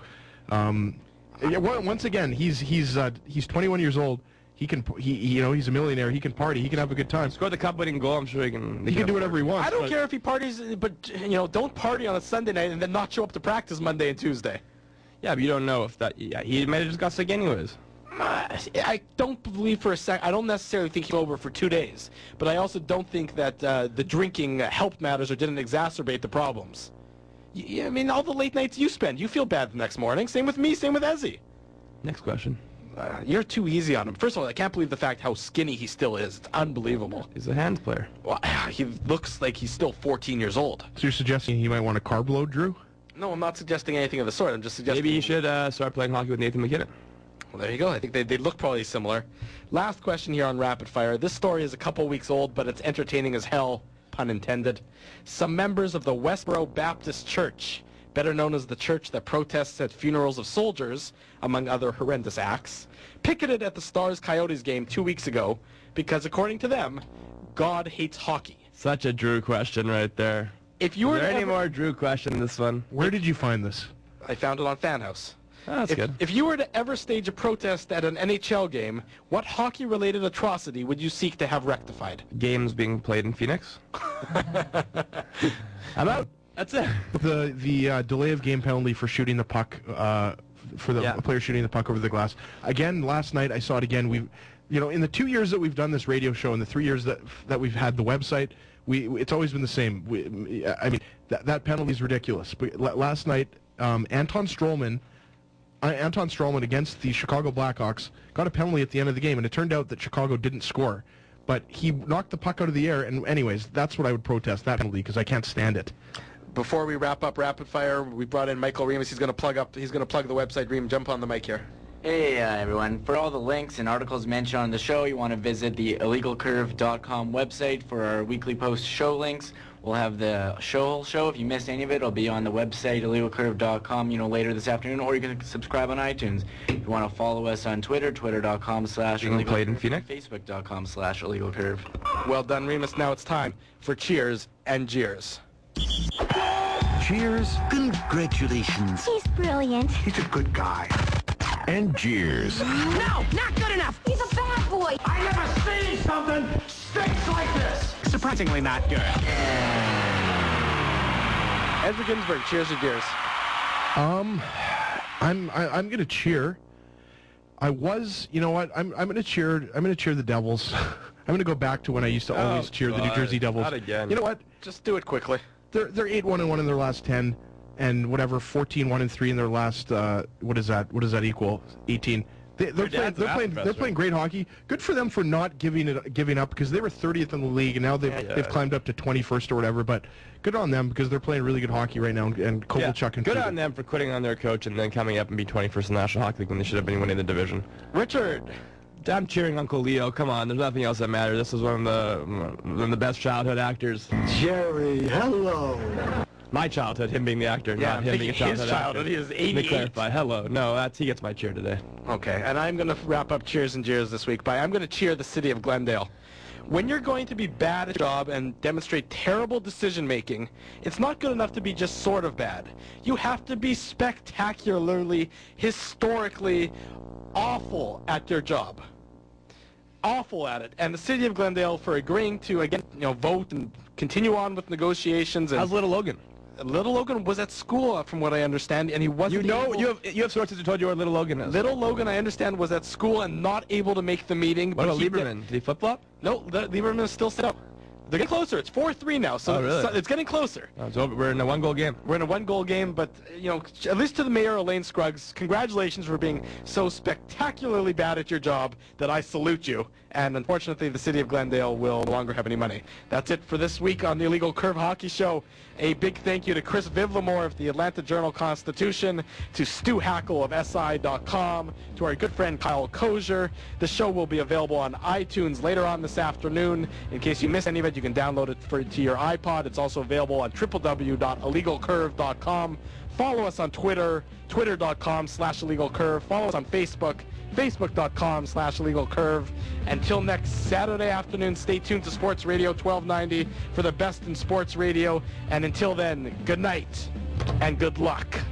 once again, he's 21 years old. He's a millionaire. He can party. He can have a good time. Score the cup-winning goal. I'm sure he can. He can do whatever he wants. I don't care if he parties, but don't party on a Sunday night and then not show up to practice Monday and Tuesday. Yeah, but you don't know if that. Yeah, he might have just got sick anyways. I don't believe for a second. I don't necessarily think he was over for 2 days, but I also don't think that the drinking helped matters or didn't exacerbate the problems. I mean, all the late nights you spend, you feel bad the next morning. Same with me. Same with Ezzy. Next question. You're too easy on him. First of all, I can't believe the fact how skinny he still is. It's unbelievable. He's a hands player. Well, he looks like he's still 14 years old. So you're suggesting he might want a carb load, Drew? No, I'm not suggesting anything of the sort. I'm just suggesting... Maybe he should start playing hockey with Nathan McKinnon. Well, there you go. I think they look probably similar. Last question here on Rapid Fire. This story is a couple weeks old, but it's entertaining as hell, pun intended. Some members of the Westboro Baptist Church, better known as the church that protests at funerals of soldiers, among other horrendous acts, picketed at the Stars-Coyotes game 2 weeks ago because, according to them, God hates hockey. Such a Drew question right there. If you were Is there any more Drew question in this one? Where did you find this? I found it on Fan House. Oh, that's good. If you were to ever stage a protest at an NHL game, what hockey-related atrocity would you seek to have rectified? Games being played in Phoenix. I'm out. That's it. The delay of game penalty for shooting the puck, for the player shooting the puck over the glass. Again, last night I saw it again. In the 2 years that we've done this radio show, and the 3 years that we've had the website, it's always been the same. That penalty is ridiculous. But last night, Anton Stroman against the Chicago Blackhawks got a penalty at the end of the game, and it turned out that Chicago didn't score. But he knocked the puck out of the air, and anyways, that's what I would protest, that penalty, because I can't stand it. Before we wrap up Rapid Fire, we brought in Michael Remus. He's going to plug the website. Remus, jump on the mic here. Hey everyone. For all the links and articles mentioned on the show, you want to visit the illegalcurve.com website for our weekly post show links, We'll have the whole show. If you missed any of it, it'll be on the website, illegalcurve.com, later this afternoon, or you can subscribe on iTunes. If you want to follow us on Twitter, twitter.com/illegalcurve, facebook.com/illegalcurve. Well done, Remus. Now it's time for Cheers and Jeers. Cheers. Congratulations. He's brilliant. He's a good guy. And jeers. No, not good enough. He's a bad boy. I never seen something stinks like this. Surprisingly not good. Edward Ginsburg, cheers or jeers? I'm gonna cheer. I was, you know what? I'm gonna cheer the Devils. I'm gonna go back to when I used to always cheer the New Jersey Devils. Not again. You know what? Just do it quickly. They're 8-1-1 in their last 10, and whatever 14-1-3 in their last. What does that equal? 18. They're playing great hockey. Good for them for not giving up, because they were 30th in the league, and now they've climbed up to 21st or whatever. But good on them, because they're playing really good hockey right now. And Kovalchuk and good on them for quitting on their coach and then coming up and being 21st in the National Hockey League when they should have been winning the division. Richard. I'm cheering Uncle Leo. Come on, there's nothing else that matters. This is one of the best childhood actors. Jerry, hello. My childhood, him being the actor, not him being a childhood actor. He is 88. Let me clarify. Hello. No, he gets my cheer today. Okay, and I'm going to wrap up Cheers and Jeers this week by I'm going to cheer the city of Glendale. When you're going to be bad at your job and demonstrate terrible decision-making, it's not good enough to be just sort of bad. You have to be spectacularly, historically awful at your job. Awful at it. And the city of Glendale for agreeing to, again, vote and continue on with negotiations. And how's Little Logan? Little Logan was at school, from what I understand, and he wasn't. You have sources who told you where Little Logan is. Little Logan, I understand, was at school and not able to make the meeting. What about Lieberman? Did he flip-flop? No, Lieberman is still set up. They're getting closer. It's 4-3 now, so, it's getting closer. Oh, so we're in a one-goal game. We're in a one-goal game, but, at least to the mayor, Elaine Scruggs, congratulations for being so spectacularly bad at your job that I salute you. And unfortunately, the city of Glendale will no longer have any money. That's it for this week on the Illegal Curve Hockey Show. A big thank you to Chris Vivlamore of the Atlanta Journal-Constitution, to Stu Hackle of SI.com, to our good friend Kyle Kozier. The show will be available on iTunes later on this afternoon. In case you missed any of it, you can download it to your iPod. It's also available on www.illegalcurve.com. Follow us on Twitter, twitter.com/illegalcurve. Follow us on Facebook, facebook.com/illegalcurve. Until next Saturday afternoon, stay tuned to Sports Radio 1290 for the best in sports radio. And until then, good night and good luck.